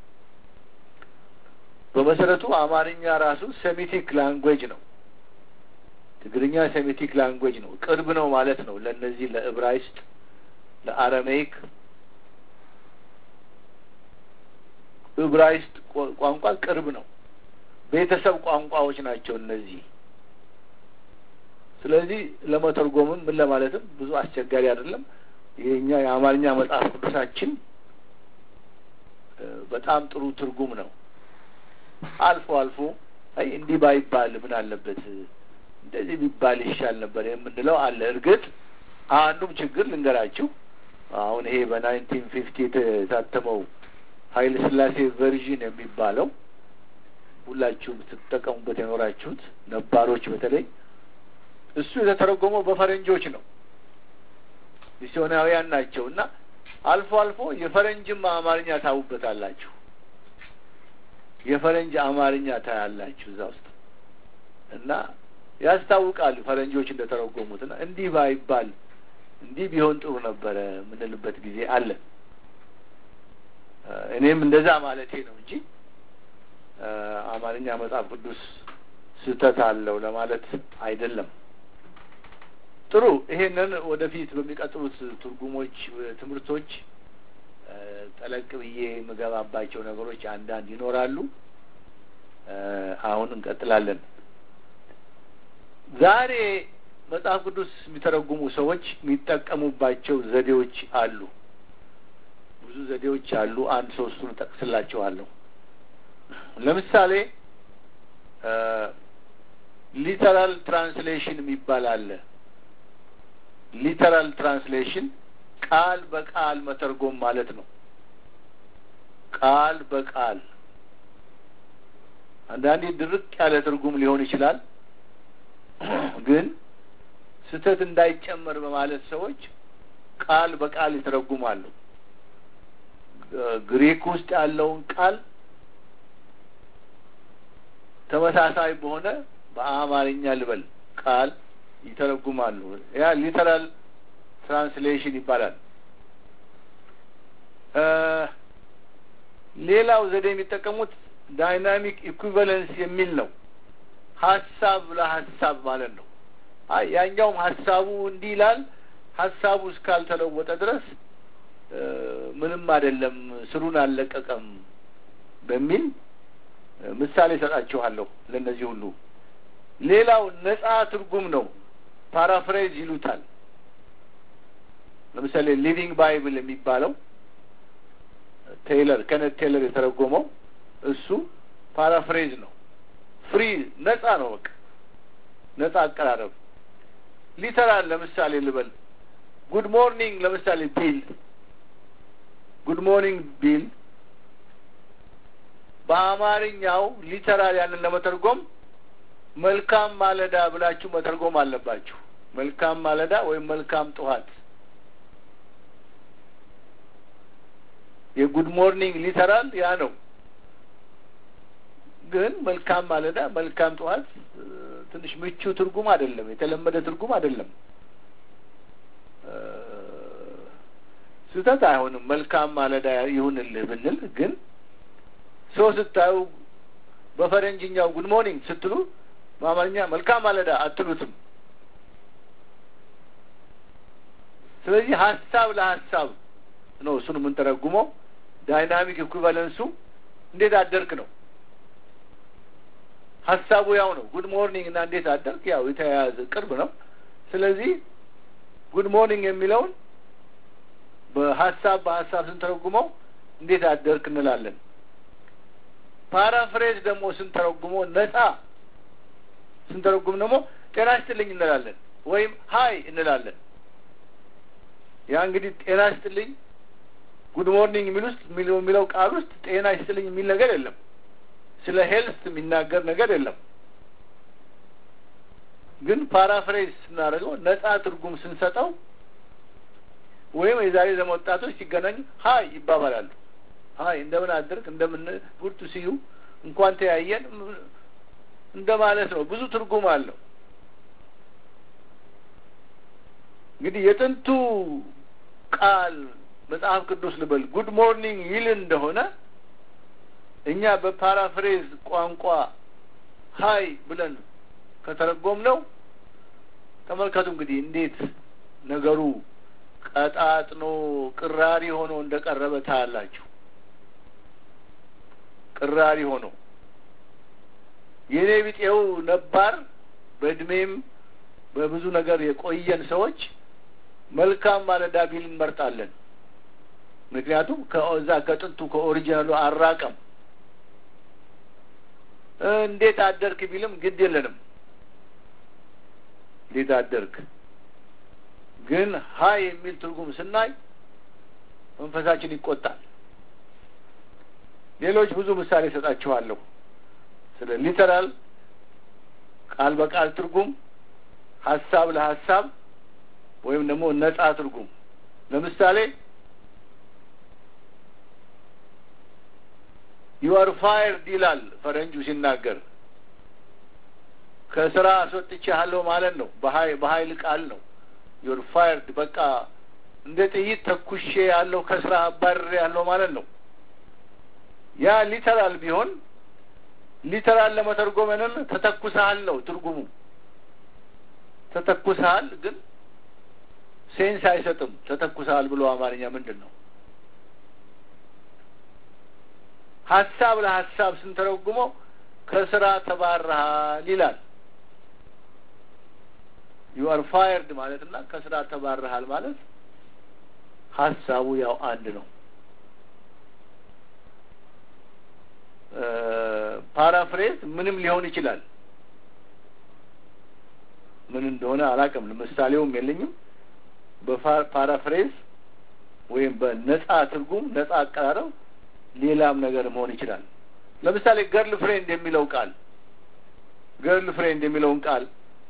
በመሰረቱ አማርኛ ራሱ ሴሚቲክ ላንጉዌጅ ነው። ትግርኛ ሴሚቲክ ላንጉዌጅ ነው። ቅርብ ነው ማለት ነው ለነዚህ ለዕብራይስጥ ለአረሜይክ ዕብራይስጥ ቋንቋ ቅርብ ነው። ቤተሰብ ቋንቋዎች ናቸው እነዚህ። ስለዚህ ለመተርጎምም ምን ለማለትም ብዙ አስቸጋሪ አይደለም። የኛ የአማርኛ መጽሐፍ ቅዱሳችን በጣም ጥሩ ትርጉም ነው። አልፎ አልፎ አይ እንዲህ ባይባል ምን አለበት እንደዚህ ቢባል ይሻል ነበር የምንለው አለ። እርግጥ አንዱም ችግር ልንገራችሁ። አሁን ይሄ በናይንቲን ፊፍቲ የታተመው ኃይለ ሥላሴ ቨርዥን የሚባለው ሁላችሁም ስትጠቀሙበት የኖራችሁት ነባሮች በተለይ እሱ የተተረጎመው በፈረንጆች ነው። ሚስዮናውያን ናቸውና አልፎ አልፎ የፈረንጅም አማርኛ ታውበታላችሁ። የፈረንጅ አማርኛ ታያላችሁ እዛ ውስጥ እና ያስታውቃል ፈረንጆች እንደተረጎሙትና እንዲህ ባይባል እንዲህ ቢሆን ጥሩ ነበረ ምንልበት ጊዜ አለ። እኔም እንደዛ ማለቴ ነው እንጂ አማርኛ መጽሐፍ ቅዱስ ስህተት አለው ለማለት አይደለም። ጥሩ። ይሄንን ወደፊት በሚቀጥሉት ትርጉሞች ትምህርቶች ጠለቅ ብዬ የምገባባቸው ነገሮች አንዳንድ ይኖራሉ። አሁን እንቀጥላለን። ዛሬ መጽሐፍ ቅዱስ የሚተረጉሙ ሰዎች የሚጠቀሙባቸው ዘዴዎች አሉ። ብዙ ዘዴዎች አሉ። አንድ ሶስቱን ጠቅስላችኋለሁ። ለምሳሌ ሊተራል ትራንስሌሽን የሚባል አለ። ሊተራል ትራንስሌሽን ቃል በቃል መተርጎም ማለት ነው። ቃል በቃል አንዳንዴ ድርቅ ያለ ትርጉም ሊሆን ይችላል። ግን ስህተት እንዳይጨመር በማለት ሰዎች ቃል በቃል ይተረጉማሉ። ግሪክ ውስጥ ያለውን ቃል ተመሳሳይ በሆነ በአማርኛ ልበል ቃል ይተረጉማሉ። ያ ሊተራል ትራንስሌሽን ይባላል። ሌላው ዘዴ የሚጠቀሙት ዳይናሚክ ኢኩቫለንስ የሚል ነው። ሐሳብ ለሐሳብ ማለት ነው። አይ ያኛውም ሐሳቡ እንዲህ ይላል፣ ሐሳቡ እስካልተለወጠ ድረስ ምንም አይደለም፣ ስሩን አልለቀቀም በሚል ምሳሌ ሰጣችኋለሁ ለነዚህ ሁሉ። ሌላው ነጻ ትርጉም ነው። ፓራፍሬዝ ይሉታል። ለምሳሌ ሊቪንግ ባይብል የሚባለው ቴይለር ከነት ቴይለር የተረጎመው እሱ ፓራፍሬዝ ነው። ፍሪ ነጻ ነው። በቃ ነጻ አቀራረብ። ሊተራል ለምሳሌ ልበል ጉድ ሞርኒንግ ለምሳሌ ቢል ጉድ ሞርኒንግ ቢል በአማርኛው ሊተራል ያንን ለመተርጎም መልካም ማለዳ ብላችሁ መተርጎም አለባችሁ። መልካም ማለዳ ወይም መልካም ጠዋት። የጉድ ሞርኒንግ ሊተራል ያ ነው። ግን መልካም ማለዳ መልካም ጠዋት ትንሽ ምቹ ትርጉም አይደለም፣ የተለመደ ትርጉም አይደለም። ስህተት አይሆንም። መልካም ማለዳ ይሁንልህ ብንል ግን ሰው ስታዩ በፈረንጅኛው ጉድ ሞርኒንግ ስትሉ በአማርኛ መልካም ማለዳ አትሉትም። ስለዚህ ሀሳብ ለሀሳብ ነው እሱን የምንተረጉመው። ዳይናሚክ ኢኩቫለንሱ እንዴት አደርክ ነው። ሀሳቡ ያው ነው። ጉድ ሞርኒንግ እና እንዴት አደርክ ያው የተያያዘ ቅርብ ነው። ስለዚህ ጉድ ሞርኒንግ የሚለውን በሀሳብ በሀሳብ ስንተረጉመው እንዴት አደርክ እንላለን። ፓራፍሬዝ ደግሞ ስንተረጉመው ነፃ ስንተረጉም ደግሞ ጤና ይስጥልኝ እንላለን ወይም ሀይ እንላለን። ያ እንግዲህ ጤና ይስጥልኝ ጉድ ሞርኒንግ የሚል ውስጥ የሚለው ቃል ውስጥ ጤና ይስጥልኝ የሚል ነገር የለም። ስለ ሄልስ የሚናገር ነገር የለም። ግን ፓራፍሬዝ ስናደርገው ነፃ ትርጉም ስንሰጠው ወይም የዛሬ ዘመን ወጣቶች ሲገናኙ ሀይ ይባባላሉ። ሀይ እንደምን አደርክ፣ እንደምን ጉድ ቱ ሲ ዩ እንኳን ተያየን እንደማለት ነው። ብዙ ትርጉም አለው። እንግዲህ የጥንቱ ቃል መጽሐፍ ቅዱስ ልበል ጉድ ሞርኒንግ ይል እንደሆነ እኛ በፓራፍሬዝ ቋንቋ ሀይ ብለን ከተረጎም ነው ተመልከቱ እንግዲህ እንዴት ነገሩ ቀጣጥኖ ቅራሪ ሆኖ እንደቀረበ ታያላችሁ። ቅራሪ ሆኖ የኔ ቢጤው ነባር በእድሜም በብዙ ነገር የቆየን ሰዎች መልካም ማለዳ ቢል እንመርጣለን። ምክንያቱም ከዛ ከጥንቱ ከኦሪጂናሉ አራቀም። እንዴት አደርክ ቢልም ግድ የለንም። እንዴት አደርክ ግን ሀይ የሚል ትርጉም ስናይ መንፈሳችን ይቆጣል። ሌሎች ብዙ ምሳሌ ሰጣችኋለሁ ስለ ሊተራል ቃል በቃል ትርጉም፣ ሀሳብ ለሀሳብ ወይም ደግሞ ነፃ ትርጉም። ለምሳሌ you are fired ይላል ፈረንጁ ሲናገር። ከስራ አስወጥቼሃለሁ ማለት ነው። በኃይል በኃይል ቃል ነው። you are fired በቃ እንደ ጥይት ተኩሼ ያለው ከስራ አባርሬ ያለው ማለት ነው። ያ ሊተራል ቢሆን ሊተራል ለመተርጎምንም ተተኩሰሃል ነው ትርጉሙ። ተተኩሰሃል ግን ሴንስ አይሰጥም። ተተኩሰሃል ብሎ አማርኛ ምንድን ነው? ሀሳብ ለሀሳብ ስንተረጉመው ከስራ ተባረሃል ይላል። you are fired ማለትና ከስራ ተባረሃል ማለት ሀሳቡ ያው አንድ ነው። ፓራፍሬዝ ምንም ሊሆን ይችላል። ምን እንደሆነ አላውቅም፣ ምሳሌውም የለኝም። በፓራፍሬዝ ወይም በነፃ ትርጉም ነፃ አቀራረብ ሌላም ነገር መሆን ይችላል። ለምሳሌ ገርል ፍሬንድ የሚለው ቃል ገርል ፍሬንድ የሚለውን ቃል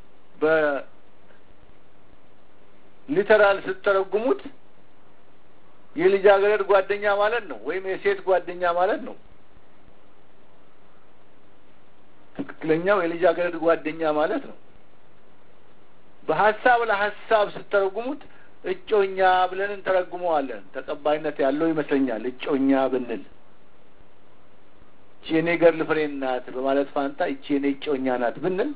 በሊተራል ስትተረጉሙት የልጃገረድ ጓደኛ ማለት ነው ወይም የሴት ጓደኛ ማለት ነው። ትክክለኛው የልጃገረድ ጓደኛ ማለት ነው። በሀሳብ ለሀሳብ ስትተረጉሙት እጮኛ ብለን እንተረጉመዋለን። ተቀባይነት ያለው ይመስለኛል። እጮኛ ብንል እቺ የኔ ገርል ፍሬንድ ናት በማለት ፋንታ እቺ የኔ እጮኛ ናት ብንል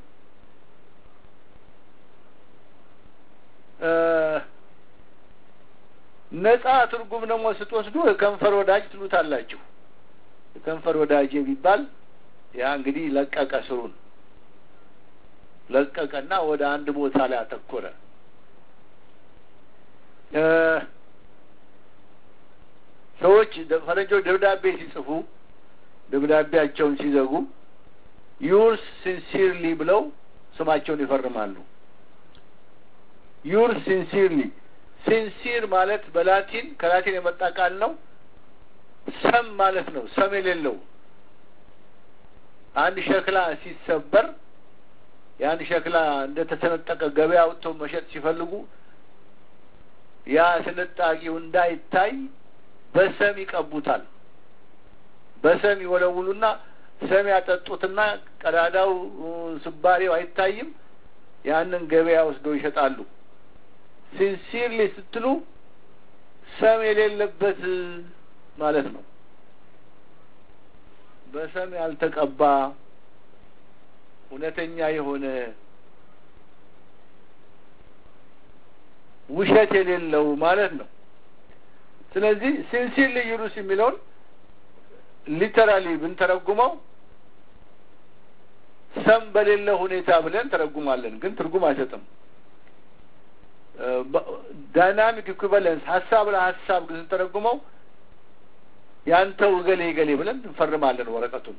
ነፃ ትርጉም ደግሞ ስትወስዱ ከንፈር ወዳጅ ትሉታላችሁ። ከንፈር ወዳጅ ቢባል ያ እንግዲህ ለቀቀ ስሩን ለቀቀና ወደ አንድ ቦታ ላይ አተኮረ። ሰዎች ፈረንጆች ደብዳቤ ሲጽፉ ደብዳቤያቸውን ሲዘጉ yours sincerely ብለው ስማቸውን ይፈርማሉ። yours sincerely sincere ማለት በላቲን ከላቲን የመጣ ቃል ነው። ሰም ማለት ነው። ሰም የሌለው አንድ ሸክላ ሲሰበር ያን ሸክላ እንደተሰነጠቀ ገበያ አውጥተው መሸጥ ሲፈልጉ ያ ስንጣቂው እንዳይታይ በሰም ይቀቡታል። በሰም ይወለውሉና ሰም ያጠጡትና ቀዳዳው ስባሪው አይታይም። ያንን ገበያ ወስደው ይሸጣሉ። ሲንሲርሊ ስትሉ ሰም የሌለበት ማለት ነው። በሰም ያልተቀባ እውነተኛ የሆነ ውሸት የሌለው ማለት ነው። ስለዚህ ሲንሲርሊ ዩሩስ የሚለውን ሊተራሊ ብንተረጉመው ሰም በሌለ ሁኔታ ብለን ተረጉማለን፣ ግን ትርጉም አይሰጥም። ዳይናሚክ ኢኩቫለንስ ሐሳብ ለሐሳብ ግን ተረጉመው ያንተው ገሌ ገሌ ብለን እንፈርማለን ወረቀቱን።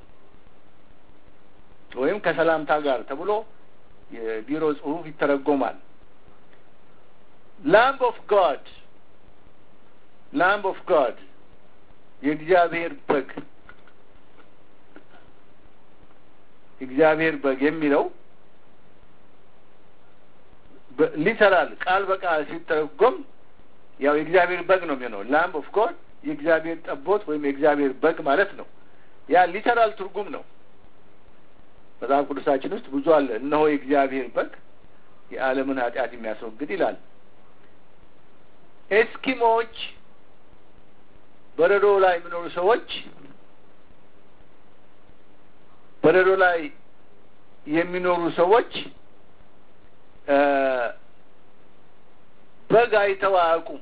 ወይም ከሰላምታ ጋር ተብሎ የቢሮ ጽሑፍ ይተረጎማል። ላምብ ኦፍ ጋድ ላምብ ኦፍ ጋድ የእግዚአብሔር በግ እግዚአብሔር በግ የሚለው ሊተራል ቃል በቃል ሲተረጎም ያው የእግዚአብሔር በግ ነው የሚሆነው። ላምብ ኦፍ ጋድ የእግዚአብሔር ጠቦት ወይም የእግዚአብሔር በግ ማለት ነው። ያ ሊተራል ትርጉም ነው። መጽሐፍ ቅዱሳችን ውስጥ ብዙ አለ። እነሆ የእግዚአብሔር በግ የዓለምን ኃጢአት የሚያስወግድ ይላል። ኤስኪሞች በረዶ ላይ የሚኖሩ ሰዎች በረዶ ላይ የሚኖሩ ሰዎች በግ አይተው አያውቁም።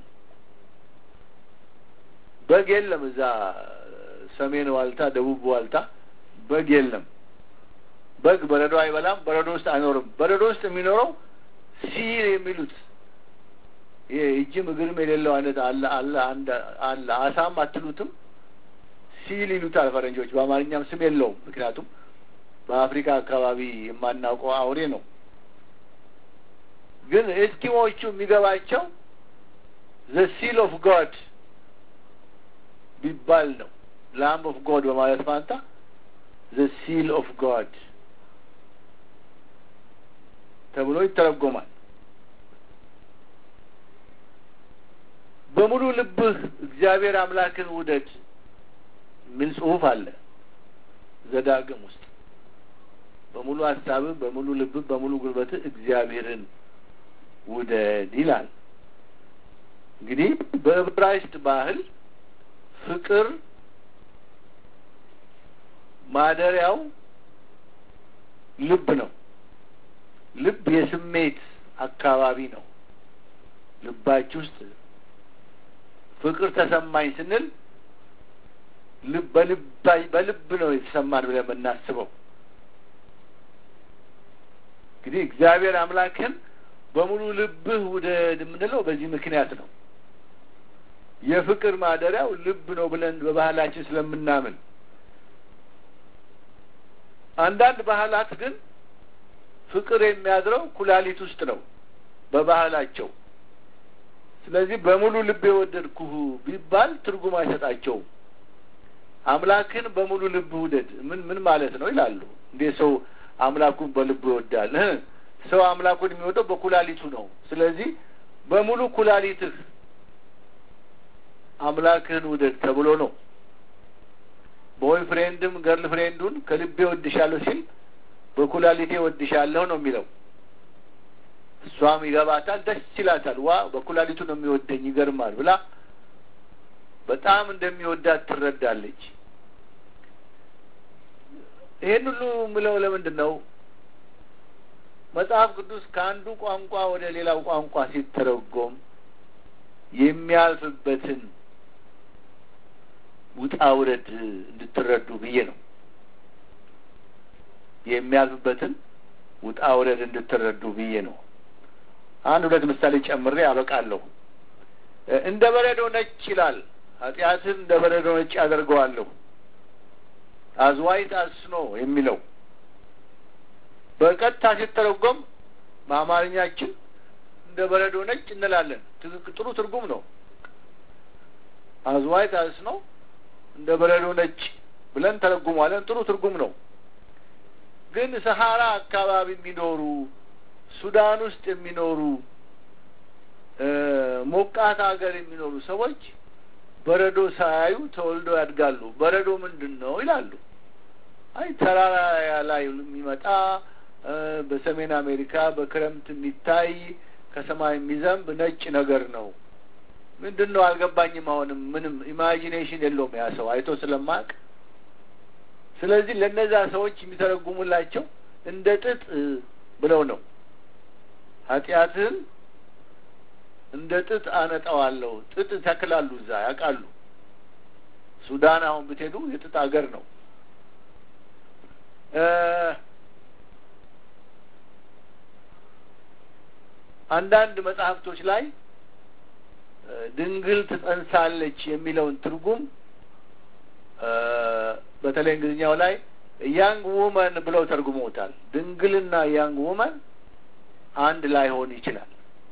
በግ የለም እዛ ሰሜን ዋልታ፣ ደቡብ ዋልታ በግ የለም። በግ በረዶ አይበላም፣ በረዶ ውስጥ አይኖርም። በረዶ ውስጥ የሚኖረው ሲል የሚሉት ይሄ እጅም እግርም የሌለው አይነት አለ አለ አንድ አለ። አሳም አትሉትም፣ ሲል ይሉታል ፈረንጆች። በአማርኛም ስም የለውም፣ ምክንያቱም በአፍሪካ አካባቢ የማናውቀው አውሬ ነው። ግን ኤስኪሞቹ የሚገባቸው ዘ ሲል ኦፍ ጋድ ቢባል ነው። ላምብ ኦፍ ጋድ በማለት ፋንታ ዘ ሲል ኦፍ ጋድ ተብሎ ይተረጎማል። በሙሉ ልብህ እግዚአብሔር አምላክን ውደድ ምን ጽሑፍ አለ ዘዳግም ውስጥ። በሙሉ ሐሳብህ፣ በሙሉ ልብህ፣ በሙሉ ጉልበትህ እግዚአብሔርን ውደድ ይላል። እንግዲህ በዕብራይስጥ ባህል ፍቅር ማደሪያው ልብ ነው። ልብ የስሜት አካባቢ ነው። ልባችሁ ውስጥ ፍቅር ተሰማኝ ስንል ልብ በልብ በልብ ነው የተሰማን ብለን የምናስበው። እንግዲህ እግዚአብሔር አምላክን በሙሉ ልብህ ውደድ የምንለው በዚህ ምክንያት ነው። የፍቅር ማደሪያው ልብ ነው ብለን በባህላችን ስለምናምን። አንዳንድ ባህላት ግን ፍቅር የሚያድረው ኩላሊት ውስጥ ነው በባህላቸው። ስለዚህ በሙሉ ልብ የወደድኩህ ቢባል ትርጉም አይሰጣቸውም። አምላክን በሙሉ ልብ ውደድ ምን ምን ማለት ነው ይላሉ። እንዴ ሰው አምላኩን በልብ ይወዳል? ሰው አምላኩን የሚወደው በኩላሊቱ ነው። ስለዚህ በሙሉ ኩላሊትህ አምላክህን ውደድ ተብሎ ነው። ቦይ ፍሬንድም ገርል ፍሬንዱን ከልቤ ወድሻለሁ ሲል በኩላሊቴ ወድሻለሁ ነው የሚለው። እሷም ይገባታል፣ ደስ ይላታል። ዋ በኩላሊቱ ነው የሚወደኝ ይገርማል ብላ በጣም እንደሚወዳት ትረዳለች። ይሄን ሁሉ ምለው ለምንድን ነው? መጽሐፍ ቅዱስ ከአንዱ ቋንቋ ወደ ሌላው ቋንቋ ሲተረጎም የሚያልፍበትን ውጣ ውረድ እንድትረዱ ብዬ ነው። የሚያልፍበትን ውጣ ውረድ እንድትረዱ ብዬ ነው። አንድ ሁለት ምሳሌ ጨምሬ አበቃለሁ። እንደ በረዶ ነጭ ይላል። ኃጢአትን እንደ በረዶ ነጭ አደርገዋለሁ። as white as snow የሚለው በቀጥታ ሲተረጎም በአማርኛችን እንደ በረዶ ነጭ እንላለን። ጥሩ ትርጉም ነው። as white as snow እንደ በረዶ ነጭ ብለን ተረጉሟለን። ጥሩ ትርጉም ነው። ግን ሰሃራ አካባቢ የሚኖሩ ሱዳን ውስጥ የሚኖሩ ሞቃት ሀገር የሚኖሩ ሰዎች በረዶ ሳያዩ ተወልደው ያድጋሉ። በረዶ ምንድን ነው ይላሉ። አይ ተራራ ላይ የሚመጣ በሰሜን አሜሪካ በክረምት የሚታይ ከሰማይ የሚዘንብ ነጭ ነገር ነው ምንድነው አልገባኝም አሁንም ምንም ኢማጂኔሽን የለውም ያ ሰው አይቶ ስለማቅ ስለዚህ ለነዛ ሰዎች የሚተረጉሙላቸው እንደ ጥጥ ብለው ነው ኃጢአትን እንደ ጥጥ አነጣዋለሁ ጥጥ ተክላሉ እዛ ያቃሉ ሱዳን አሁን ብትሄዱ የጥጥ ሀገር ነው አንዳንድ መጽሐፍቶች ላይ ድንግል ትጸንሳለች የሚለውን ትርጉም በተለይ እንግሊዝኛው ላይ young woman ብለው ተርጉመውታል ድንግልና young woman አንድ ላይ ሆን ይችላል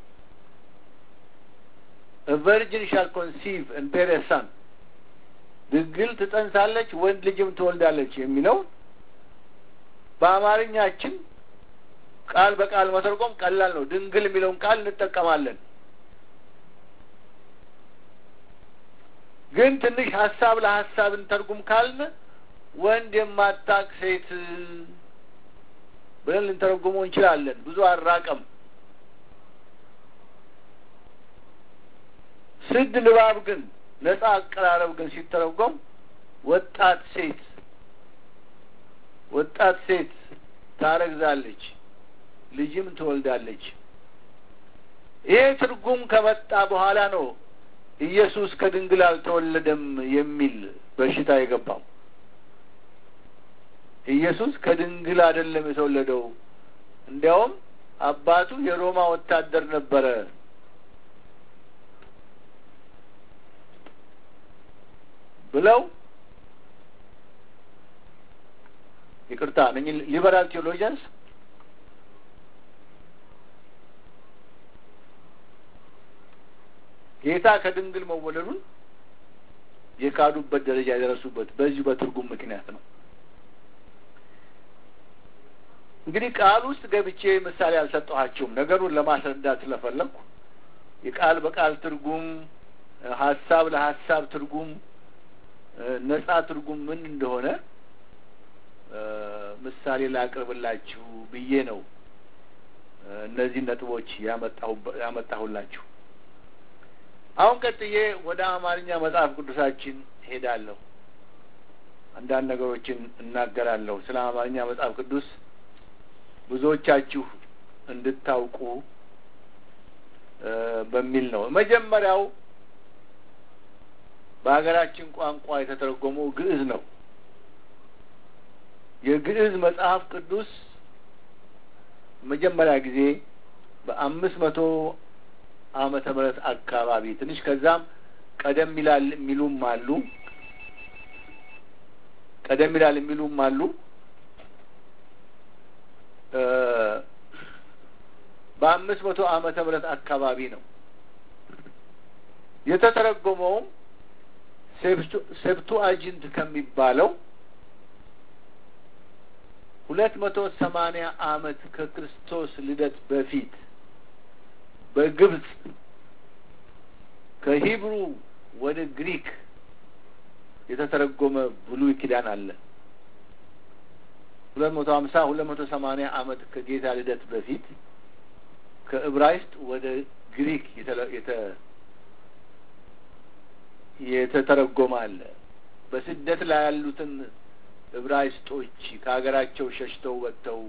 a virgin shall conceive and bear a son ድንግል ትጸንሳለች ወንድ ልጅም ትወልዳለች የሚለው በአማርኛችን ቃል በቃል መተርጎም ቀላል ነው ድንግል የሚለውን ቃል እንጠቀማለን ግን ትንሽ ሐሳብ ለሐሳብ እንተርጉም ካልን ወንድ የማታቅ ሴት ብለን እንተረጉመው እንችላለን ብዙ አራቀም ስድ ንባብ ግን ነፃ አቀራረብ ግን ሲተረጎም ወጣት ሴት ወጣት ሴት ታረግዛለች ልጅም ትወልዳለች ይሄ ትርጉም ከመጣ በኋላ ነው ኢየሱስ ከድንግል አልተወለደም የሚል በሽታ የገባው ኢየሱስ ከድንግል አይደለም የተወለደው እንዲያውም አባቱ የሮማ ወታደር ነበረ ብለው ይቅርታ ነኝ ሊበራል ቴዎሎጂያንስ ጌታ ከድንግል መወለዱን የካዱበት ደረጃ ያደረሱበት በዚህ በትርጉም ምክንያት ነው እንግዲህ ቃል ውስጥ ገብቼ ምሳሌ አልሰጠኋቸውም ነገሩን ለማስረዳት ስለፈለኩ የቃል በቃል ትርጉም ሐሳብ ለሐሳብ ትርጉም ነፃ ትርጉም ምን እንደሆነ ምሳሌ ላቅርብላችሁ ብዬ ነው እነዚህ ነጥቦች ያመጣሁ ያመጣሁላችሁ አሁን ቀጥዬ ወደ አማርኛ መጽሐፍ ቅዱሳችን ሄዳለሁ አንዳንድ ነገሮችን እናገራለሁ ስለ አማርኛ መጽሐፍ ቅዱስ ብዙዎቻችሁ እንድታውቁ በሚል ነው መጀመሪያው በአገራችን ቋንቋ የተተረጎመው ግዕዝ ነው የግዕዝ መጽሐፍ ቅዱስ መጀመሪያ ጊዜ በአምስት መቶ ዓመተ ምህረት አካባቢ ትንሽ ከዛም ቀደም ይላል የሚሉም አሉ ቀደም ይላል የሚሉም አሉ በአምስት መቶ ዓመተ ምህረት አካባቢ ነው የተተረጎመው ሴፕቱአጂንት ከሚባለው ሁለት መቶ ሰማንያ ዓመት ከክርስቶስ ልደት በፊት በግብጽ ከሂብሩ ወደ ግሪክ የተተረጎመ ብሉይ ኪዳን አለ ሁለት መቶ ሃምሳ ሁለት መቶ ሰማንያ ዓመት ከጌታ ልደት በፊት ከዕብራይስጥ ወደ ግሪክ የተ የተተረጎመ አለ በስደት ላይ ያሉትን ዕብራይስጦች ከሀገራቸው ሸሽተው ወጥተው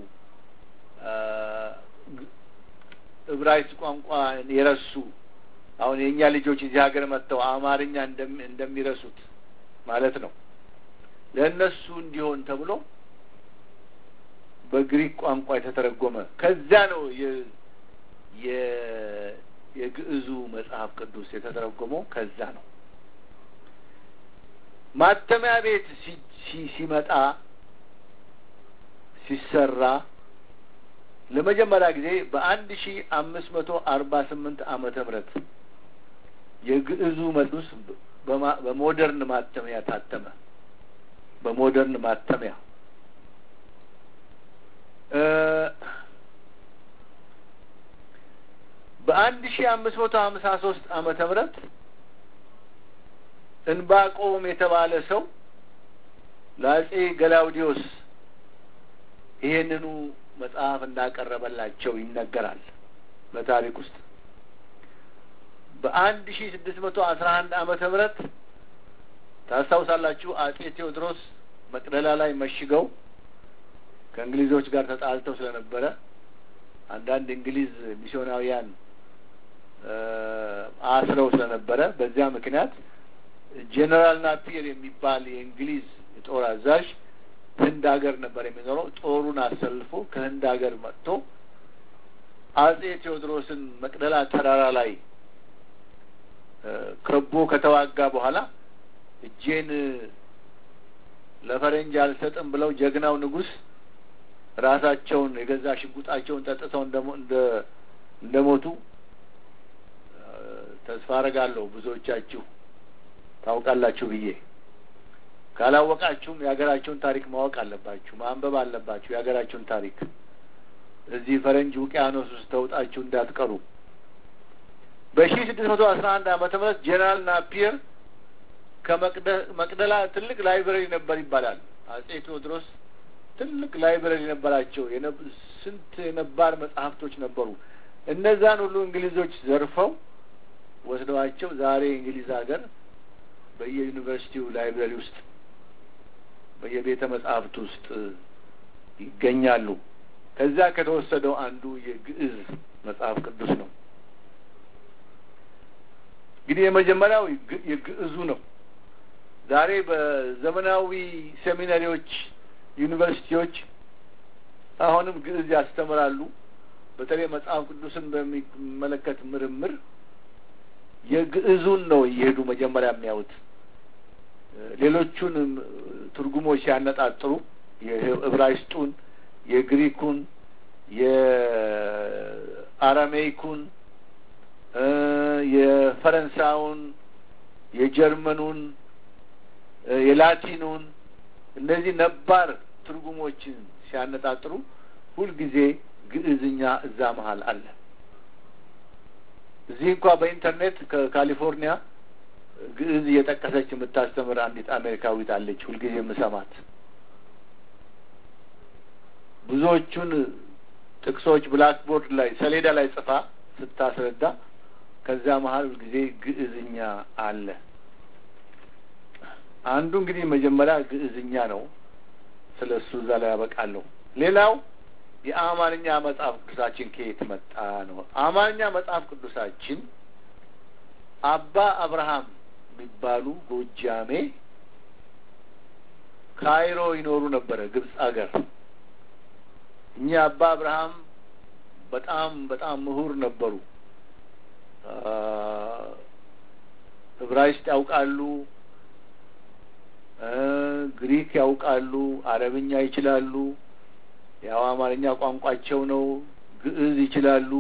ዕብራይስጥ ቋንቋ የረሱ አሁን የኛ ልጆች እዚህ ሀገር መጥተው አማርኛ እንደሚረሱት ማለት ነው ለነሱ እንዲሆን ተብሎ በግሪክ ቋንቋ የተተረጎመ ከዛ ነው የ የግዕዙ መጽሐፍ ቅዱስ የተተረጎመው ከዛ ነው ማተሚያ ቤት ሲመጣ ሲሰራ ለመጀመሪያ ጊዜ በአንድ ሺህ አምስት መቶ አርባ ስምንት ዓመተ ምህረት የግዕዙ መጽሐፍ በሞደርን ማተሚያ ታተመ በሞደርን ማተሚያ በአንድ ሺህ አምስት መቶ ሀምሳ ሶስት ዓመተ ምህረት እንባቆም የተባለ ሰው ለአጼ ገላውዲዮስ ይሄንኑ መጽሐፍ እንዳቀረበላቸው ይነገራል በታሪክ ውስጥ በአንድ ሺህ ስድስት መቶ አስራ አንድ ዓመተ ምህረት ታስታውሳላችሁ አጼ ቴዎድሮስ መቅደላ ላይ መሽገው ከእንግሊዞች ጋር ተጣልተው ስለነበረ አንዳንድ እንግሊዝ ሚስዮናውያን አስረው ስለነበረ በዚያ ምክንያት ጄኔራል ናፒየር የሚባል የእንግሊዝ የጦር አዛዥ ህንድ ሀገር ነበር የሚኖረው። ጦሩን አሰልፎ ከህንድ ሀገር መጥቶ አጼ ቴዎድሮስን መቅደላ ተራራ ላይ ከቦ ከተዋጋ በኋላ እጄን ለፈረንጅ አልሰጥም ብለው ጀግናው ንጉስ ራሳቸውን የገዛ ሽጉጣቸውን ጠጥተው እንደ እንደሞቱ ተስፋ አደርጋለሁ ብዙዎቻችሁ ታውቃላችሁ ብዬ። ካላወቃችሁም የሀገራችሁን ታሪክ ማወቅ አለባችሁ፣ ማንበብ አለባችሁ የሀገራችሁን ታሪክ። እዚህ ፈረንጅ ውቅያኖስ ውስጥ ተውጣችሁ እንዳትቀሩ። በሺህ ስድስት መቶ አስራ አንድ ዓመተ ምህረት ጄኔራል ናፒየር ከመቅደላ ትልቅ ላይብረሪ ነበር ይባላል። አጼ ቴዎድሮስ ትልቅ ላይብረሪ ነበራቸው። ስንት የነባር መጽሐፍቶች ነበሩ። እነዛን ሁሉ እንግሊዞች ዘርፈው ወስደዋቸው ዛሬ እንግሊዝ ሀገር በየዩኒቨርሲቲው ላይብረሪ ውስጥ በየቤተ መጻሕፍት ውስጥ ይገኛሉ። ከዛ ከተወሰደው አንዱ የግዕዝ መጽሐፍ ቅዱስ ነው። እንግዲህ የመጀመሪያው የግዕዙ ነው። ዛሬ በዘመናዊ ሴሚናሪዎች፣ ዩኒቨርሲቲዎች አሁንም ግዕዝ ያስተምራሉ። በተለይ መጽሐፍ ቅዱስን በሚመለከት ምርምር የግዕዙን ነው እየሄዱ መጀመሪያ የሚያዩት። ሌሎቹን ትርጉሞች ሲያነጣጥሩ የዕብራይስጡን፣ የግሪኩን፣ የአራሜይኩን፣ የፈረንሳዩን፣ የጀርመኑን፣ የላቲኑን እነዚህ ነባር ትርጉሞችን ሲያነጣጥሩ ሁልጊዜ ግዕዝኛ እዛ መሀል አለ። እዚህ እንኳን በኢንተርኔት ከካሊፎርኒያ ግዕዝ እየጠቀሰች የምታስተምር አንዲት አሜሪካዊት አለች፣ ሁልጊዜ የምሰማት። ብዙዎቹን ጥቅሶች ብላክቦርድ ላይ ሰሌዳ ላይ ጽፋ ስታስረዳ ከዛ መሀል ሁልጊዜ ግዕዝኛ አለ። አንዱ እንግዲህ መጀመሪያ ግዕዝኛ ነው። ስለሱ እዛ ላይ ያበቃለሁ። ሌላው የአማርኛ መጽሐፍ ቅዱሳችን ከየት መጣ ነው። አማርኛ መጽሐፍ ቅዱሳችን አባ አብርሃም የሚባሉ ጎጃሜ ካይሮ ይኖሩ ነበረ፣ ግብጽ አገር። እኛ አባ አብርሃም በጣም በጣም ምሁር ነበሩ። ዕብራይስጥ ያውቃሉ፣ ግሪክ ያውቃሉ፣ አረብኛ ይችላሉ። ያው አማርኛ ቋንቋቸው ነው። ግዕዝ ይችላሉ።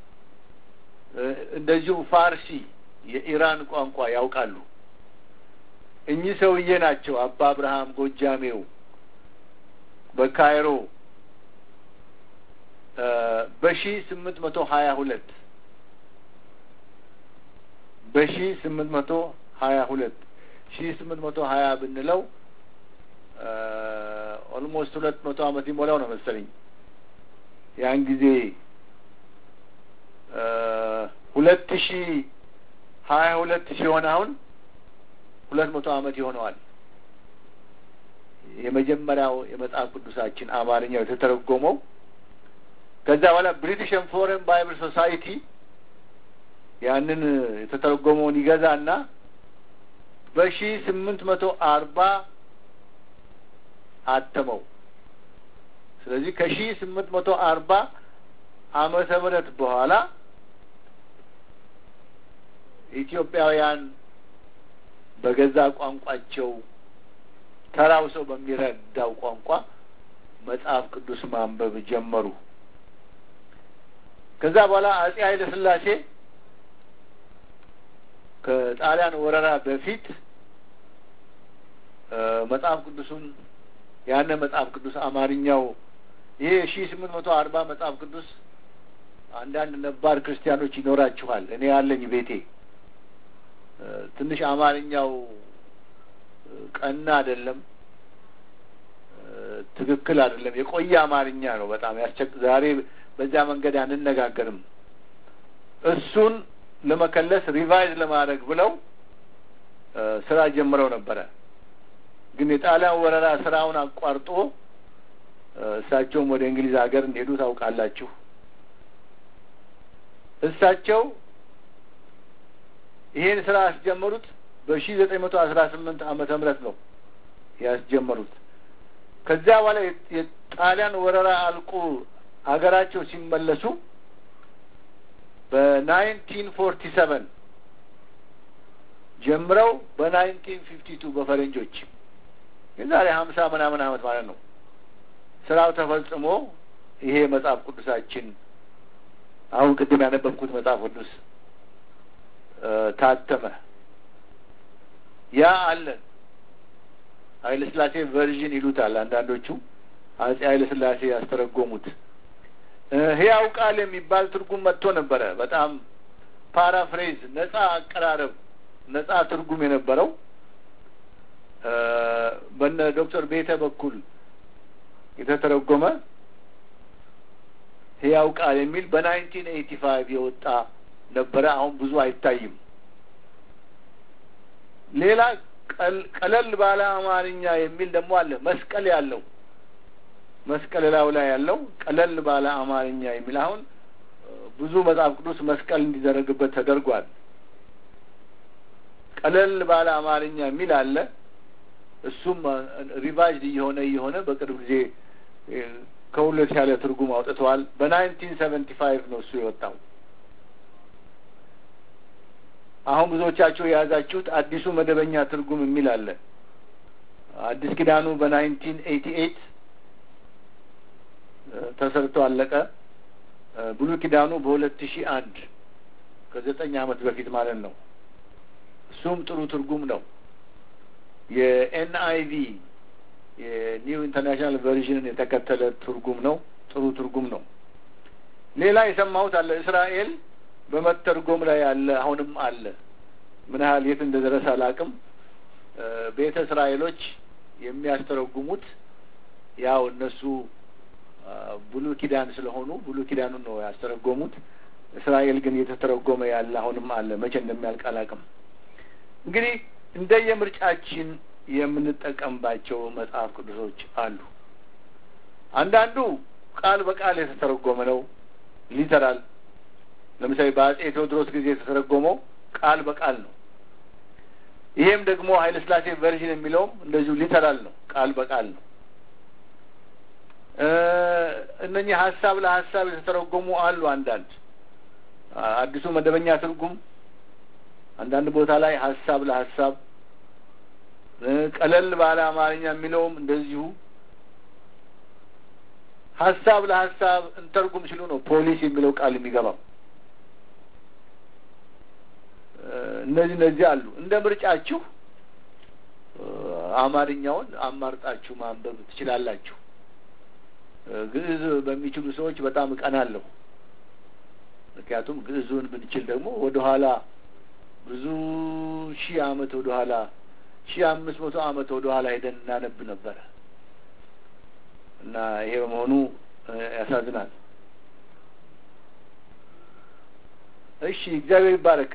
እንደዚሁ ፋርሲ የኢራን ቋንቋ ያውቃሉ። እኚህ ሰውዬ ናቸው አባ አብርሃም ጎጃሜው በካይሮ በሺህ ስምንት መቶ ሀያ ሁለት በሺህ ስምንት መቶ ሀያ ሁለት ሺህ ስምንት መቶ ሀያ ብንለው ኦልሞስት ሁለት መቶ ዓመት ይሞላው ነው መሰለኝ። ያን ጊዜ ሁለት ሺህ ሀያ ሁለት ሲሆን አሁን ሁለት መቶ ዓመት ይሆነዋል። የመጀመሪያው የመጽሐፍ ቅዱሳችን አማርኛው የተተረጎመው። ከዛ በኋላ ብሪቲሽ ኤንድ ፎሬን ባይብል ሶሳይቲ ያንን የተተረጎመውን ይገዛና በሺህ ስምንት መቶ አርባ አተመው። ስለዚህ ከሺህ ስምንት መቶ አርባ ዓመተ ምህረት በኋላ ኢትዮጵያውያን በገዛ ቋንቋቸው ተራው ሰው በሚረዳው ቋንቋ መጽሐፍ ቅዱስ ማንበብ ጀመሩ። ከዛ በኋላ አጼ ኃይለ ሥላሴ ከጣሊያን ወረራ በፊት መጽሐፍ ቅዱስን ያነ መጽሐፍ ቅዱስ አማርኛው ይሄ ሺህ ስምንት መቶ አርባ መጽሐፍ ቅዱስ አንዳንድ ነባር ክርስቲያኖች ይኖራችኋል። እኔ ያለኝ ቤቴ ትንሽ አማርኛው ቀና አይደለም፣ ትክክል አይደለም፣ የቆየ አማርኛ ነው። በጣም ያስቸግ ዛሬ በዛ መንገድ አንነጋገርም። እሱን ለመከለስ ሪቫይዝ ለማድረግ ብለው ስራ ጀምረው ነበረ። ግን የጣሊያን ወረራ ስራውን አቋርጦ እሳቸውም ወደ እንግሊዝ ሀገር እንደሄዱ ታውቃላችሁ። እሳቸው ይሄን ስራ ያስጀመሩት በሺህ ዘጠኝ መቶ አስራ ስምንት ዓመተ ምህረት ነው ያስጀመሩት። ከዚያ በኋላ የጣሊያን ወረራ አልቆ ሀገራቸው ሲመለሱ በናይንቲን ፎርቲ ሰቨን ጀምረው በናይንቲን ፊፍቲ ቱ በፈረንጆች የዛሬ ሀምሳ ምናምን ዓመት ማለት ነው ስራው ተፈጽሞ ይሄ መጽሐፍ ቅዱሳችን አሁን ቅድም ያነበብኩት መጽሐፍ ቅዱስ ታተመ። ያ አለ ኃይለ ሥላሴ ቨርዥን ይሉታል አንዳንዶቹ። አፄ ኃይለ ሥላሴ ያስተረጎሙት ሕያው ቃል የሚባል ትርጉም መጥቶ ነበረ። በጣም ፓራፍሬዝ ነጻ አቀራረብ ነጻ ትርጉም የነበረው በነ ዶክተር ቤተ በኩል የተተረጎመ ሕያው ቃል የሚል በናይንቲን ኤይቲ ፋይቭ የወጣ ነበረ። አሁን ብዙ አይታይም። ሌላ ቀለል ባለ አማርኛ የሚል ደግሞ አለ። መስቀል ያለው መስቀል ላው ላይ ያለው ቀለል ባለ አማርኛ የሚል አሁን ብዙ መጽሐፍ ቅዱስ መስቀል እንዲደረግበት ተደርጓል። ቀለል ባለ አማርኛ የሚል አለ። እሱም ሪቫይዝድ እየሆነ እየሆነ በቅርብ ጊዜ ከሁለት ያለ ትርጉም አውጥተዋል። በናይንቲን ሰቨንቲ ፋይቭ ነው እሱ የወጣው። አሁን ብዙዎቻችሁ የያዛችሁት አዲሱ መደበኛ ትርጉም የሚል አለ። አዲስ ኪዳኑ በናይንቲን ኤይቲ ኤይት ተሰርቶ አለቀ። ብሉይ ኪዳኑ በሁለት ሺህ አንድ ከዘጠኝ ዓመት በፊት ማለት ነው። እሱም ጥሩ ትርጉም ነው። የኤንአይቪ የኒው ኢንተርናሽናል ቨርዥንን የተከተለ ትርጉም ነው። ጥሩ ትርጉም ነው። ሌላ የሰማሁት አለ እስራኤል በመተርጎም ላይ ያለ አሁንም አለ። ምን ያህል የት እንደደረሰ አላውቅም። ቤተ እስራኤሎች የሚያስተረጉሙት ያው እነሱ ብሉይ ኪዳን ስለሆኑ ብሉይ ኪዳኑን ነው ያስተረጎሙት። እስራኤል ግን እየተተረጎመ ያለ አሁንም አለ። መቼ እንደሚያልቅ አላውቅም። እንግዲህ እንደየምርጫችን የምንጠቀምባቸው መጽሐፍ ቅዱሶች አሉ። አንዳንዱ ቃል በቃል የተተረጎመ ነው ሊተራል። ለምሳሌ በአፄ ቴዎድሮስ ጊዜ የተተረጎመው ቃል በቃል ነው። ይሄም ደግሞ ኃይለ ሥላሴ ቨርዥን የሚለውም እንደዚሁ ሊተራል ነው፣ ቃል በቃል ነው። እነኚህ ሀሳብ ለሀሳብ የተተረጎሙ አሉ። አንዳንድ አዲሱ መደበኛ ትርጉም አንዳንድ ቦታ ላይ ሀሳብ ለሀሳብ ቀለል ባለ አማርኛ የሚለውም እንደዚሁ ሀሳብ ለሀሳብ እንተርጉም ሲሉ ነው ፖሊስ የሚለው ቃል የሚገባው። እነዚህ እነዚህ አሉ። እንደ ምርጫችሁ አማርኛውን አማርጣችሁ ማንበብ ትችላላችሁ። ግዕዝ በሚችሉ ሰዎች በጣም እቀናለሁ። ምክንያቱም ግዕዙን ብንችል ደግሞ ወደ ኋላ ብዙ ሺህ ዓመት ወደ ኋላ ሺህ አምስት መቶ ዓመት ወደ ኋላ ሄደን እናነብ ነበረ እና ይሄ በመሆኑ ያሳዝናል። እሺ እግዚአብሔር ይባረክ።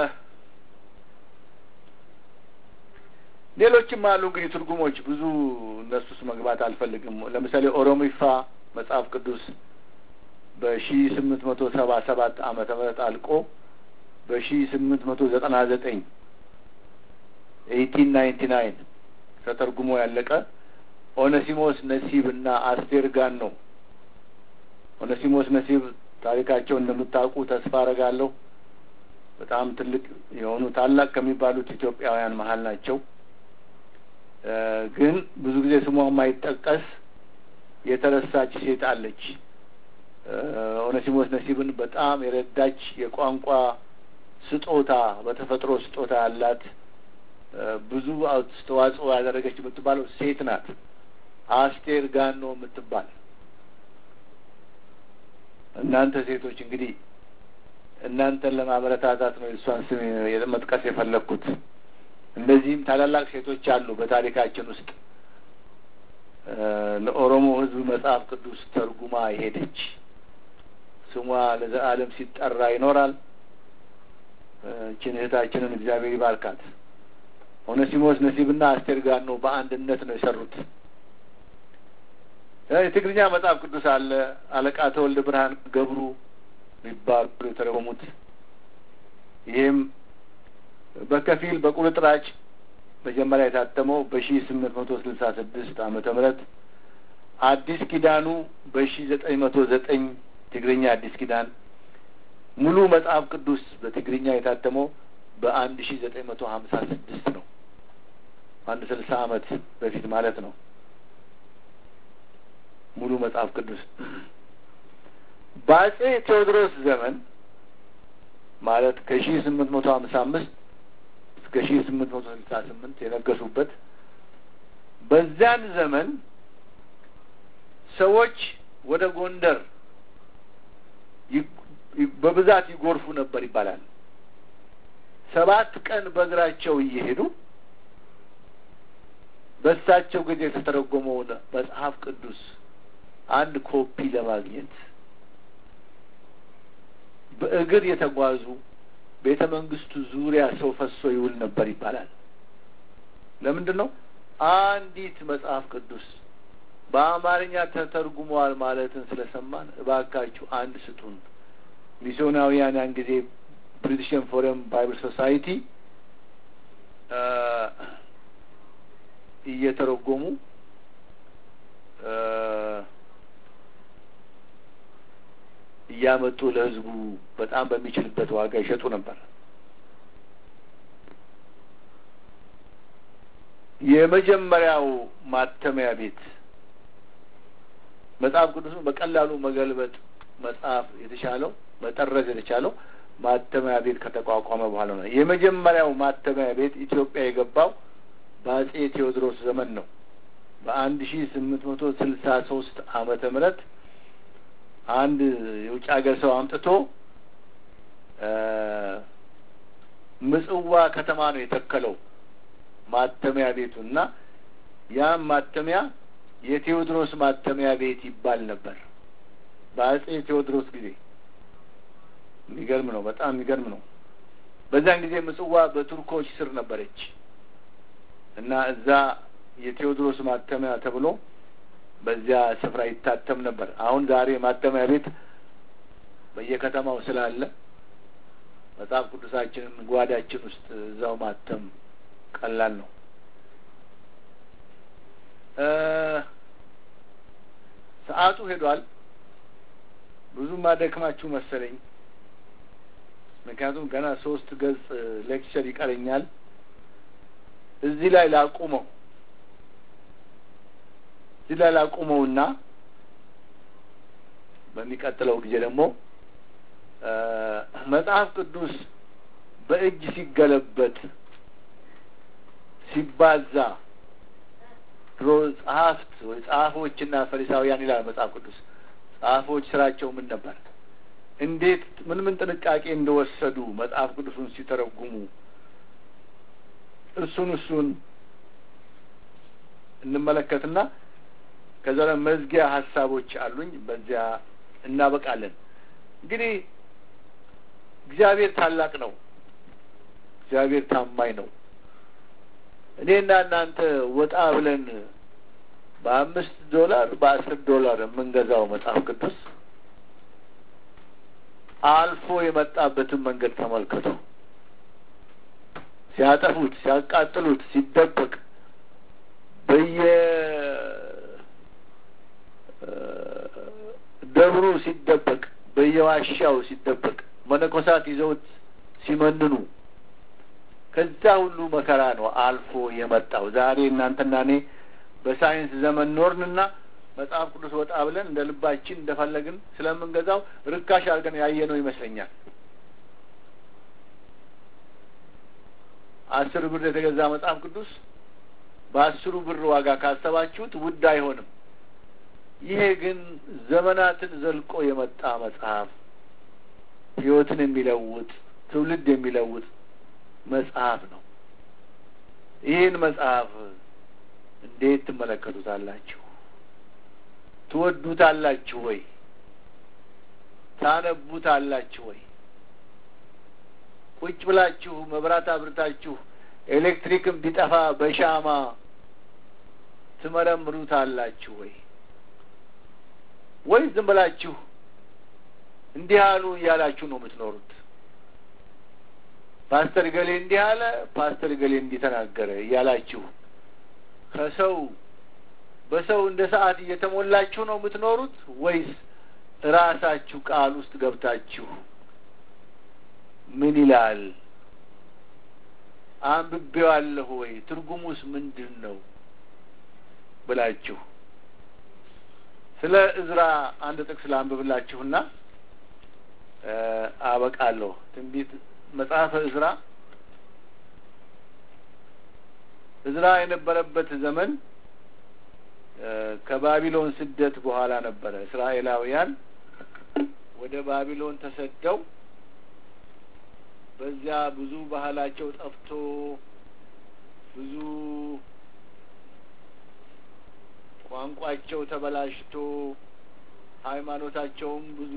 ሌሎችም አሉ እንግዲህ ትርጉሞች ብዙ እነሱስ መግባት አልፈልግም። ለምሳሌ ኦሮሚፋ መጽሐፍ ቅዱስ በሺህ ስምንት መቶ ሰባ ሰባት ዓመተ ምህረት አልቆ በሺህ ስምንት መቶ ዘጠና ዘጠኝ ኤይቲን ናይንቲ ናይን ተተርጉሞ ያለቀ ኦነሲሞስ ነሲብ እና አስቴር ጋን ነው። ኦነሲሞስ ነሲብ ታሪካቸው እንደምታውቁ ተስፋ አረጋለሁ። በጣም ትልቅ የሆኑ ታላቅ ከሚባሉት ኢትዮጵያውያን መሀል ናቸው። ግን ብዙ ጊዜ ስሟ የማይጠቀስ የተረሳች ሴት አለች። ኦነሲሞስ ነሲብን በጣም የረዳች የቋንቋ ስጦታ በተፈጥሮ ስጦታ ያላት ብዙ አስተዋጽኦ ያደረገች የምትባለው ሴት ናት። አስቴር ጋኖ የምትባል። እናንተ ሴቶች እንግዲህ እናንተን ለማበረታታት ነው እሷን ስም መጥቀስ የፈለኩት። እንደዚህም ታላላቅ ሴቶች አሉ በታሪካችን ውስጥ ለኦሮሞ ሕዝብ መጽሐፍ ቅዱስ ተርጉማ የሄደች ስሟ ለዘላለም ሲጠራ ይኖራል። እቺን እህታችንን እግዚአብሔር ይባርካት። ኦኔሲሞስ ነሲብና አስቴር ጋር ነው በአንድነት ነው የሰሩት። የትግርኛ መጽሐፍ ቅዱስ አለ። አለቃ ተወልደ ብርሃን ገብሩ ይባሉ የተረጎሙት። ይሄም በከፊል በቁርጥራጭ መጀመሪያ የታተመው በሺህ ስምንት መቶ ስልሳ ስድስት ዓመተ ምህረት አዲስ ኪዳኑ በሺህ ዘጠኝ መቶ ዘጠኝ ትግርኛ አዲስ ኪዳን ሙሉ መጽሐፍ ቅዱስ በትግርኛ የታተመው በአንድ ሺህ ዘጠኝ መቶ ሀምሳ ስድስት ነው። አንድ ስልሳ ዓመት በፊት ማለት ነው። ሙሉ መጽሐፍ ቅዱስ በአጼ ቴዎድሮስ ዘመን ማለት ከሺህ ስምንት መቶ ሀምሳ አምስት እስከ ሺህ ስምንት መቶ ስልሳ ስምንት የነገሱበት በዚያን ዘመን ሰዎች ወደ ጎንደር በብዛት ይጎርፉ ነበር ይባላል። ሰባት ቀን በእግራቸው እየሄዱ በሳቸው ጊዜ የተተረጎመውን መጽሐፍ ቅዱስ አንድ ኮፒ ለማግኘት በእግር የተጓዙ ቤተ መንግስቱ ዙሪያ ሰው ፈሶ ይውል ነበር ይባላል። ለምንድን ነው? አንዲት መጽሐፍ ቅዱስ በአማርኛ ተተርጉሟል ማለትን ስለሰማን እባካችሁ አንድ ስጡን። ሚስዮናውያን ያን ጊዜ ብሪቲሽ ፎረም ባይብል ሶሳይቲ እየተረጎሙ እያመጡ ለህዝቡ በጣም በሚችልበት ዋጋ ይሸጡ ነበር። የመጀመሪያው ማተሚያ ቤት መጽሐፍ ቅዱስን በቀላሉ መገልበጥ መጽሐፍ የተቻለው መጠረዝ የተቻለው ማተሚያ ቤት ከተቋቋመ በኋላ ነው። የመጀመሪያው ማተሚያ ቤት ኢትዮጵያ የገባው በአጼ ቴዎድሮስ ዘመን ነው። በአንድ ሺህ ስምንት መቶ ስልሳ ሶስት ዓመተ ምህረት አንድ የውጭ ሀገር ሰው አምጥቶ ምጽዋ ከተማ ነው የተከለው ማተሚያ ቤቱና ያም ማተሚያ የቴዎድሮስ ማተሚያ ቤት ይባል ነበር በአጼ ቴዎድሮስ ጊዜ። የሚገርም ነው፣ በጣም የሚገርም ነው። በዛን ጊዜ ምጽዋ በቱርኮች ስር ነበረች እና እዛ የቴዎድሮስ ማተሚያ ተብሎ በዚያ ስፍራ ይታተም ነበር። አሁን ዛሬ ማተሚያ ቤት በየከተማው ስላለ መጽሐፍ ቅዱሳችንን ጓዳችን ውስጥ እዛው ማተም ቀላል ነው። ሰዓቱ ሄዷል። ብዙም አደክማችሁ መሰለኝ፣ ምክንያቱም ገና ሶስት ገጽ ሌክቸር ይቀረኛል። እዚህ ላይ ላቁመው እዚህ ላይ ላቁመውና በሚቀጥለው ጊዜ ደግሞ መጽሐፍ ቅዱስ በእጅ ሲገለበጥ ሲባዛ ድሮ ጸሐፍት ወይ ጸሐፎችና ፈሪሳውያን ይላል መጽሐፍ ቅዱስ። ጸሐፎች ስራቸው ምን ነበር? እንዴት ምን ምን ጥንቃቄ እንደወሰዱ መጽሐፍ ቅዱሱን ሲተረጉሙ እሱን እሱን እንመለከትና ከዛ ለመዝጊያ ሐሳቦች አሉኝ። በዚያ እናበቃለን። እንግዲህ እግዚአብሔር ታላቅ ነው። እግዚአብሔር ታማኝ ነው። እኔና እናንተ ወጣ ብለን በአምስት ዶላር በአስር ዶላር የምንገዛው መጽሐፍ ቅዱስ አልፎ የመጣበትን መንገድ ተመልከቱ። ሲያጠፉት፣ ሲያቃጥሉት፣ ሲደበቅ በየ ደብሩ ሲደበቅ፣ በየዋሻው ሲደበቅ፣ መነኮሳት ይዘውት ሲመንኑ ከዛ ሁሉ መከራ ነው አልፎ የመጣው። ዛሬ እናንተና እኔ በሳይንስ ዘመን ኖርንና መጽሐፍ ቅዱስ ወጣ ብለን እንደ ልባችን እንደፈለግን ስለምንገዛው ርካሽ አድርገን ያየነው ይመስለኛል። አስር ብር የተገዛ መጽሐፍ ቅዱስ በአስሩ ብር ዋጋ ካሰባችሁት ውድ አይሆንም። ይሄ ግን ዘመናትን ዘልቆ የመጣ መጽሐፍ፣ ሕይወትን የሚለውጥ ትውልድ የሚለውጥ መጽሐፍ ነው። ይህን መጽሐፍ እንዴት ትመለከቱታላችሁ? ትወዱታላችሁ ወይ? ታነቡታላችሁ ወይ? ቁጭ ብላችሁ መብራት አብርታችሁ ኤሌክትሪክም ቢጠፋ በሻማ ትመረምሩታላችሁ ወይ? ወይ ዝም ብላችሁ እንዲህ አሉ እያላችሁ ነው የምትኖሩት? ፓስተር ገሌ እንዲህ አለ፣ ፓስተር ገሌ እንዲህ ተናገረ እያላችሁ ከሰው በሰው እንደ ሰዓት እየተሞላችሁ ነው የምትኖሩት? ወይስ ራሳችሁ ቃል ውስጥ ገብታችሁ ምን ይላል አንብቤዋለሁ ወይ ትርጉሙስ ምንድን ነው ብላችሁ? ስለ እዝራ አንድ ጥቅስ ላንብብላችሁና አበቃለሁ። ትንቢት መጽሐፈ እዝራ እዝራ የነበረበት ዘመን ከባቢሎን ስደት በኋላ ነበረ። እስራኤላውያን ወደ ባቢሎን ተሰደው በዚያ ብዙ ባህላቸው ጠፍቶ ብዙ ቋንቋቸው ተበላሽቶ ሃይማኖታቸውም ብዙ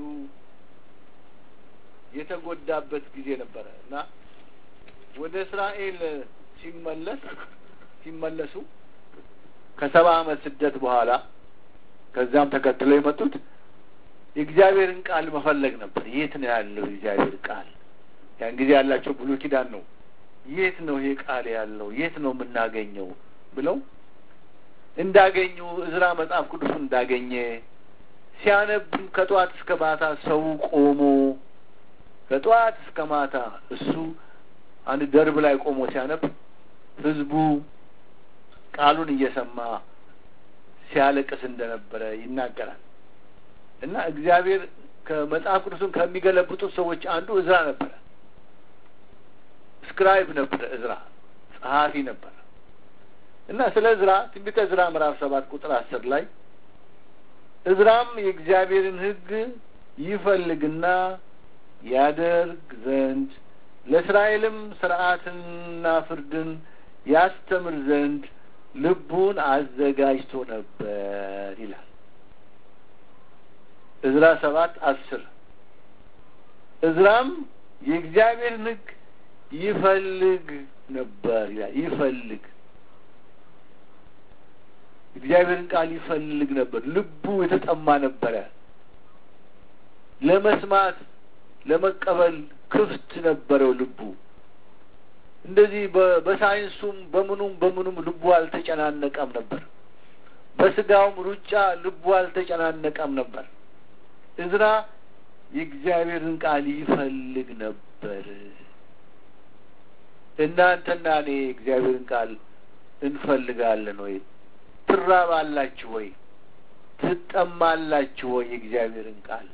የተጎዳበት ጊዜ ነበረ እና ወደ እስራኤል ሲመለስ ሲመለሱ ከሰባ ዓመት ስደት በኋላ ከዛም ተከትለው የመጡት የእግዚአብሔርን ቃል መፈለግ ነበር። የት ነው ያለው የእግዚአብሔር ቃል? ያን ጊዜ ያላቸው ብሉይ ኪዳን ነው። የት ነው ይሄ ቃል ያለው? የት ነው የምናገኘው ብለው እንዳገኙ እዝራ መጽሐፍ ቅዱስን እንዳገኘ ሲያነብ ከጧት እስከ ማታ ሰው ቆሞ ከጧት እስከ ማታ እሱ አንድ ደርብ ላይ ቆሞ ሲያነብ ህዝቡ ቃሉን እየሰማ ሲያለቅስ እንደነበረ ይናገራል። እና እግዚአብሔር ከመጽሐፍ ቅዱስን ከሚገለብጡት ሰዎች አንዱ እዝራ ነበረ። ስክራይብ ነበረ፣ እዝራ ጸሐፊ ነበረ። እና ስለ እዝራ ትንቢተ እዝራ ምዕራፍ ሰባት ቁጥር አስር ላይ እዝራም የእግዚአብሔርን ሕግ ይፈልግና ያደርግ ዘንድ ለእስራኤልም ሥርዓትንና ፍርድን ያስተምር ዘንድ ልቡን አዘጋጅቶ ነበር ይላል። እዝራ ሰባት አስር እዝራም የእግዚአብሔርን ሕግ ይፈልግ ነበር ይላል። ይፈልግ እግዚአብሔርን ቃል ይፈልግ ነበር። ልቡ የተጠማ ነበረ። ለመስማት ለመቀበል ክፍት ነበረው ልቡ። እንደዚህ በሳይንሱም በምኑም በምኑም ልቡ አልተጨናነቀም ነበር። በስጋውም ሩጫ ልቡ አልተጨናነቀም ነበር። እዝራ የእግዚአብሔርን ቃል ይፈልግ ነበር። እናንተና እኔ የእግዚአብሔርን ቃል እንፈልጋለን ወይ? ትራባላችሁ ወይ? ትጠማላችሁ ወይ የእግዚአብሔርን ቃል?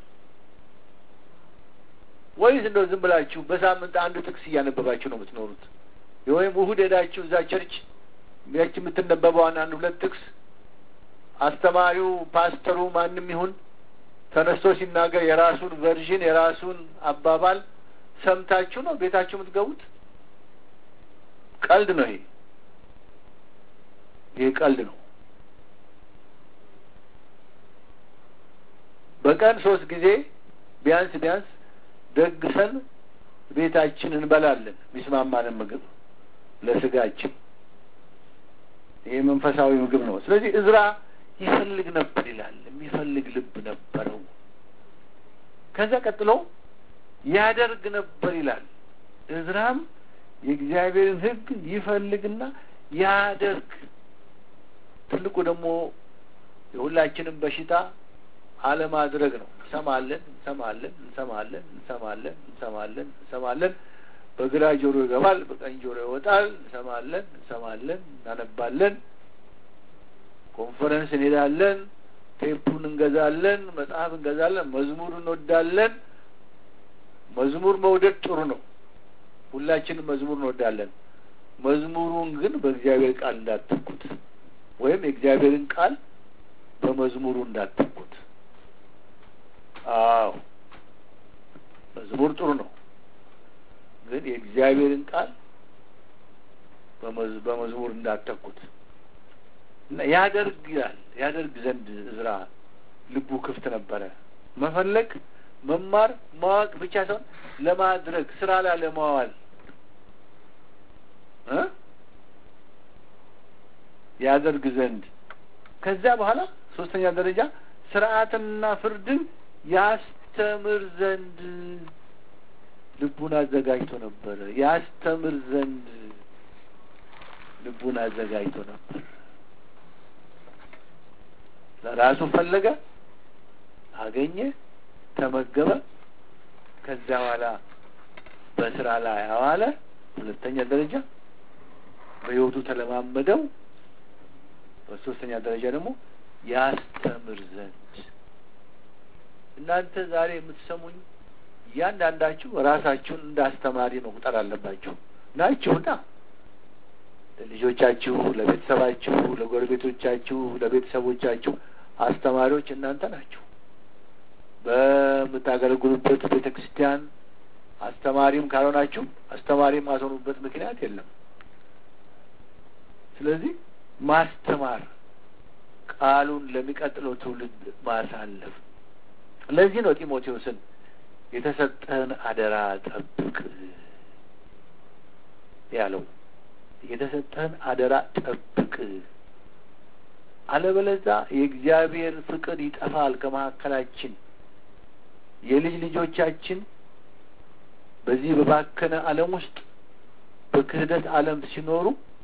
ወይስ እንደው ዝም ብላችሁ በሳምንት አንድ ጥቅስ እያነበባችሁ ነው የምትኖሩት? ወይም እሑድ ሄዳችሁ እዛ ቸርች ያቺ የምትነበበዋን አንድ ሁለት ጥቅስ አስተማሪው ፓስተሩ ማንም ይሁን ተነስቶ ሲናገር የራሱን ቨርዥን የራሱን አባባል ሰምታችሁ ነው ቤታችሁ የምትገቡት? ቀልድ ነው ይሄ። ይሄ ቀልድ ነው። በቀን ሶስት ጊዜ ቢያንስ ቢያንስ ደግሰን ቤታችን እንበላለን የሚስማማንን ምግብ ለስጋችን። ይሄ መንፈሳዊ ምግብ ነው። ስለዚህ እዝራ ይፈልግ ነበር ይላል። የሚፈልግ ልብ ነበረው። ከዛ ቀጥሎ ያደርግ ነበር ይላል። እዝራም የእግዚአብሔርን ሕግ ይፈልግና ያደርግ። ትልቁ ደግሞ የሁላችንም በሽታ አለማድረግ ነው። እንሰማለን እንሰማለን እንሰማለን እንሰማለን እንሰማለን እንሰማለን በግራ ጆሮ ይገባል፣ በቀኝ ጆሮ ይወጣል። እንሰማለን እንሰማለን እናነባለን፣ ኮንፈረንስ እንሄዳለን፣ ቴፑን እንገዛለን፣ መጽሐፍ እንገዛለን፣ መዝሙር እንወዳለን። መዝሙር መውደድ ጥሩ ነው። ሁላችንም መዝሙር እንወዳለን። መዝሙሩን ግን በእግዚአብሔር ቃል እንዳትተኩት፣ ወይም የእግዚአብሔርን ቃል በመዝሙሩ እንዳትተኩት። አዎ መዝሙር ጥሩ ነው፣ ግን የእግዚአብሔርን ቃል በመዝሙር እንዳትተኩት። እና ያደርግ ይላል። ያደርግ ዘንድ እዝራ ልቡ ክፍት ነበረ። መፈለግ፣ መማር፣ ማወቅ ብቻ ሳይሆን ለማድረግ፣ ስራ ላይ ለማዋል እ ያደርግ ዘንድ ከዚያ በኋላ ሶስተኛ ደረጃ ሥርዓትንና ፍርድን ያስተምር ዘንድ ልቡን አዘጋጅቶ ነበር። ያስተምር ዘንድ ልቡን አዘጋጅቶ ነበር። ለራሱ ፈለገ፣ አገኘ፣ ተመገበ። ከዚያ በኋላ በስራ ላይ አዋለ። ሁለተኛ ደረጃ በሕይወቱ ተለማመደው። በሶስተኛ ደረጃ ደግሞ ያስተምር ዘንድ። እናንተ ዛሬ የምትሰሙኝ እያንዳንዳችሁ ራሳችሁን እንደ አስተማሪ መቁጠር አለባችሁ። ናችሁና ለልጆቻችሁ፣ ለቤተሰባችሁ፣ ለጎረቤቶቻችሁ፣ ለቤተሰቦቻችሁ አስተማሪዎች እናንተ ናችሁ። በምታገለግሉበት ቤተ ክርስቲያን አስተማሪም ካልሆናችሁ አስተማሪም ማትሆኑበት ምክንያት የለም። ስለዚህ ማስተማር፣ ቃሉን ለሚቀጥለው ትውልድ ማሳለፍ። ለዚህ ነው ጢሞቴዎስን የተሰጠህን አደራ ጠብቅ ያለው። የተሰጠህን አደራ ጠብቅ፣ አለበለዚያ የእግዚአብሔር ፍቅር ይጠፋል ከመካከላችን። የልጅ ልጆቻችን በዚህ በባከነ ዓለም ውስጥ በክህደት ዓለም ሲኖሩ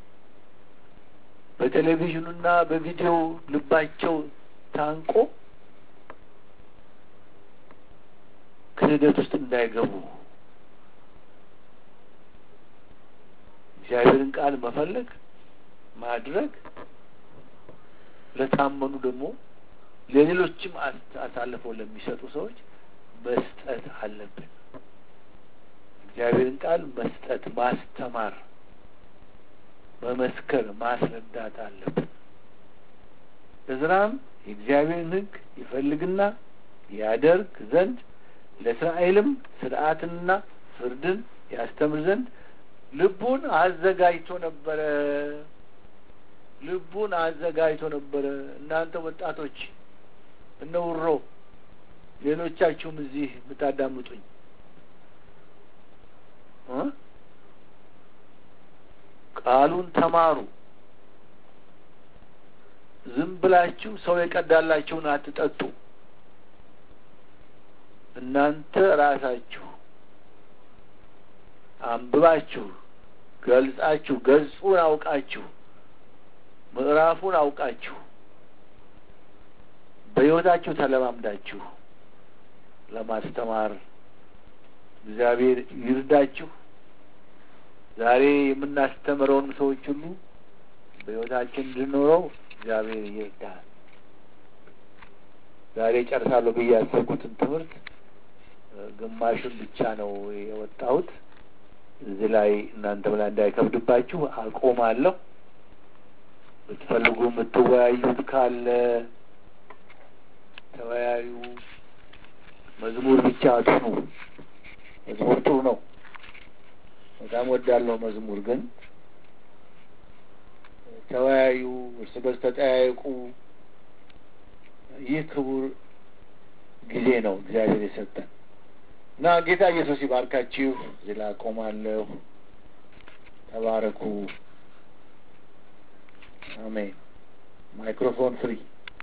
በቴሌቪዥኑና በቪዲዮ ልባቸው ታንቆ ክህደት ውስጥ እንዳይገቡ እግዚአብሔርን ቃል መፈለግ ማድረግ፣ ለታመኑ ደግሞ ለሌሎችም አሳልፈው ለሚሰጡ ሰዎች መስጠት አለብን። እግዚአብሔርን ቃል መስጠት፣ ማስተማር፣ መመስከር፣ ማስረዳት አለብን። እዝራም የእግዚአብሔርን ሕግ ይፈልግና ያደርግ ዘንድ ለእስራኤልም ሥርዓትንና ፍርድን ያስተምር ዘንድ ልቡን አዘጋጅቶ ነበረ። ልቡን አዘጋጅቶ ነበረ። እናንተ ወጣቶች እነ ውሮ፣ ሌሎቻችሁም እዚህ የምታዳምጡኝ እ ቃሉን ተማሩ። ዝም ብላችሁ ሰው የቀዳላችሁን አትጠጡ። እናንተ ራሳችሁ አንብባችሁ ገልጻችሁ ገጹን አውቃችሁ ምዕራፉን አውቃችሁ በሕይወታችሁ ተለማምዳችሁ ለማስተማር እግዚአብሔር ይርዳችሁ። ዛሬ የምናስተምረውን ሰዎች ሁሉ በሕይወታችን እንድንኖረው እግዚአብሔር ይርዳል። ዛሬ ጨርሳለሁ ብዬ ያሰብኩትን ትምህርት ግማሹን ብቻ ነው የወጣሁት። እዚህ ላይ እናንተም ላይ እንዳይከብድባችሁ አቆማለሁ። ብትፈልጉ የምትወያዩት ካለ ተወያዩ። መዝሙር ብቻ አጥኑ። መዝሙር ጥሩ ነው፣ በጣም ወዳለው መዝሙር ግን ተወያዩ፣ እርስ በርስ ተጠያየቁ። ይህ ክቡር ጊዜ ነው እግዚአብሔር የሰጠን እና ጌታ ኢየሱስ ይባርካችሁ። እዚህ ላይ አቆማለሁ። ተባረኩ። አሜን። ማይክሮፎን ፍሪ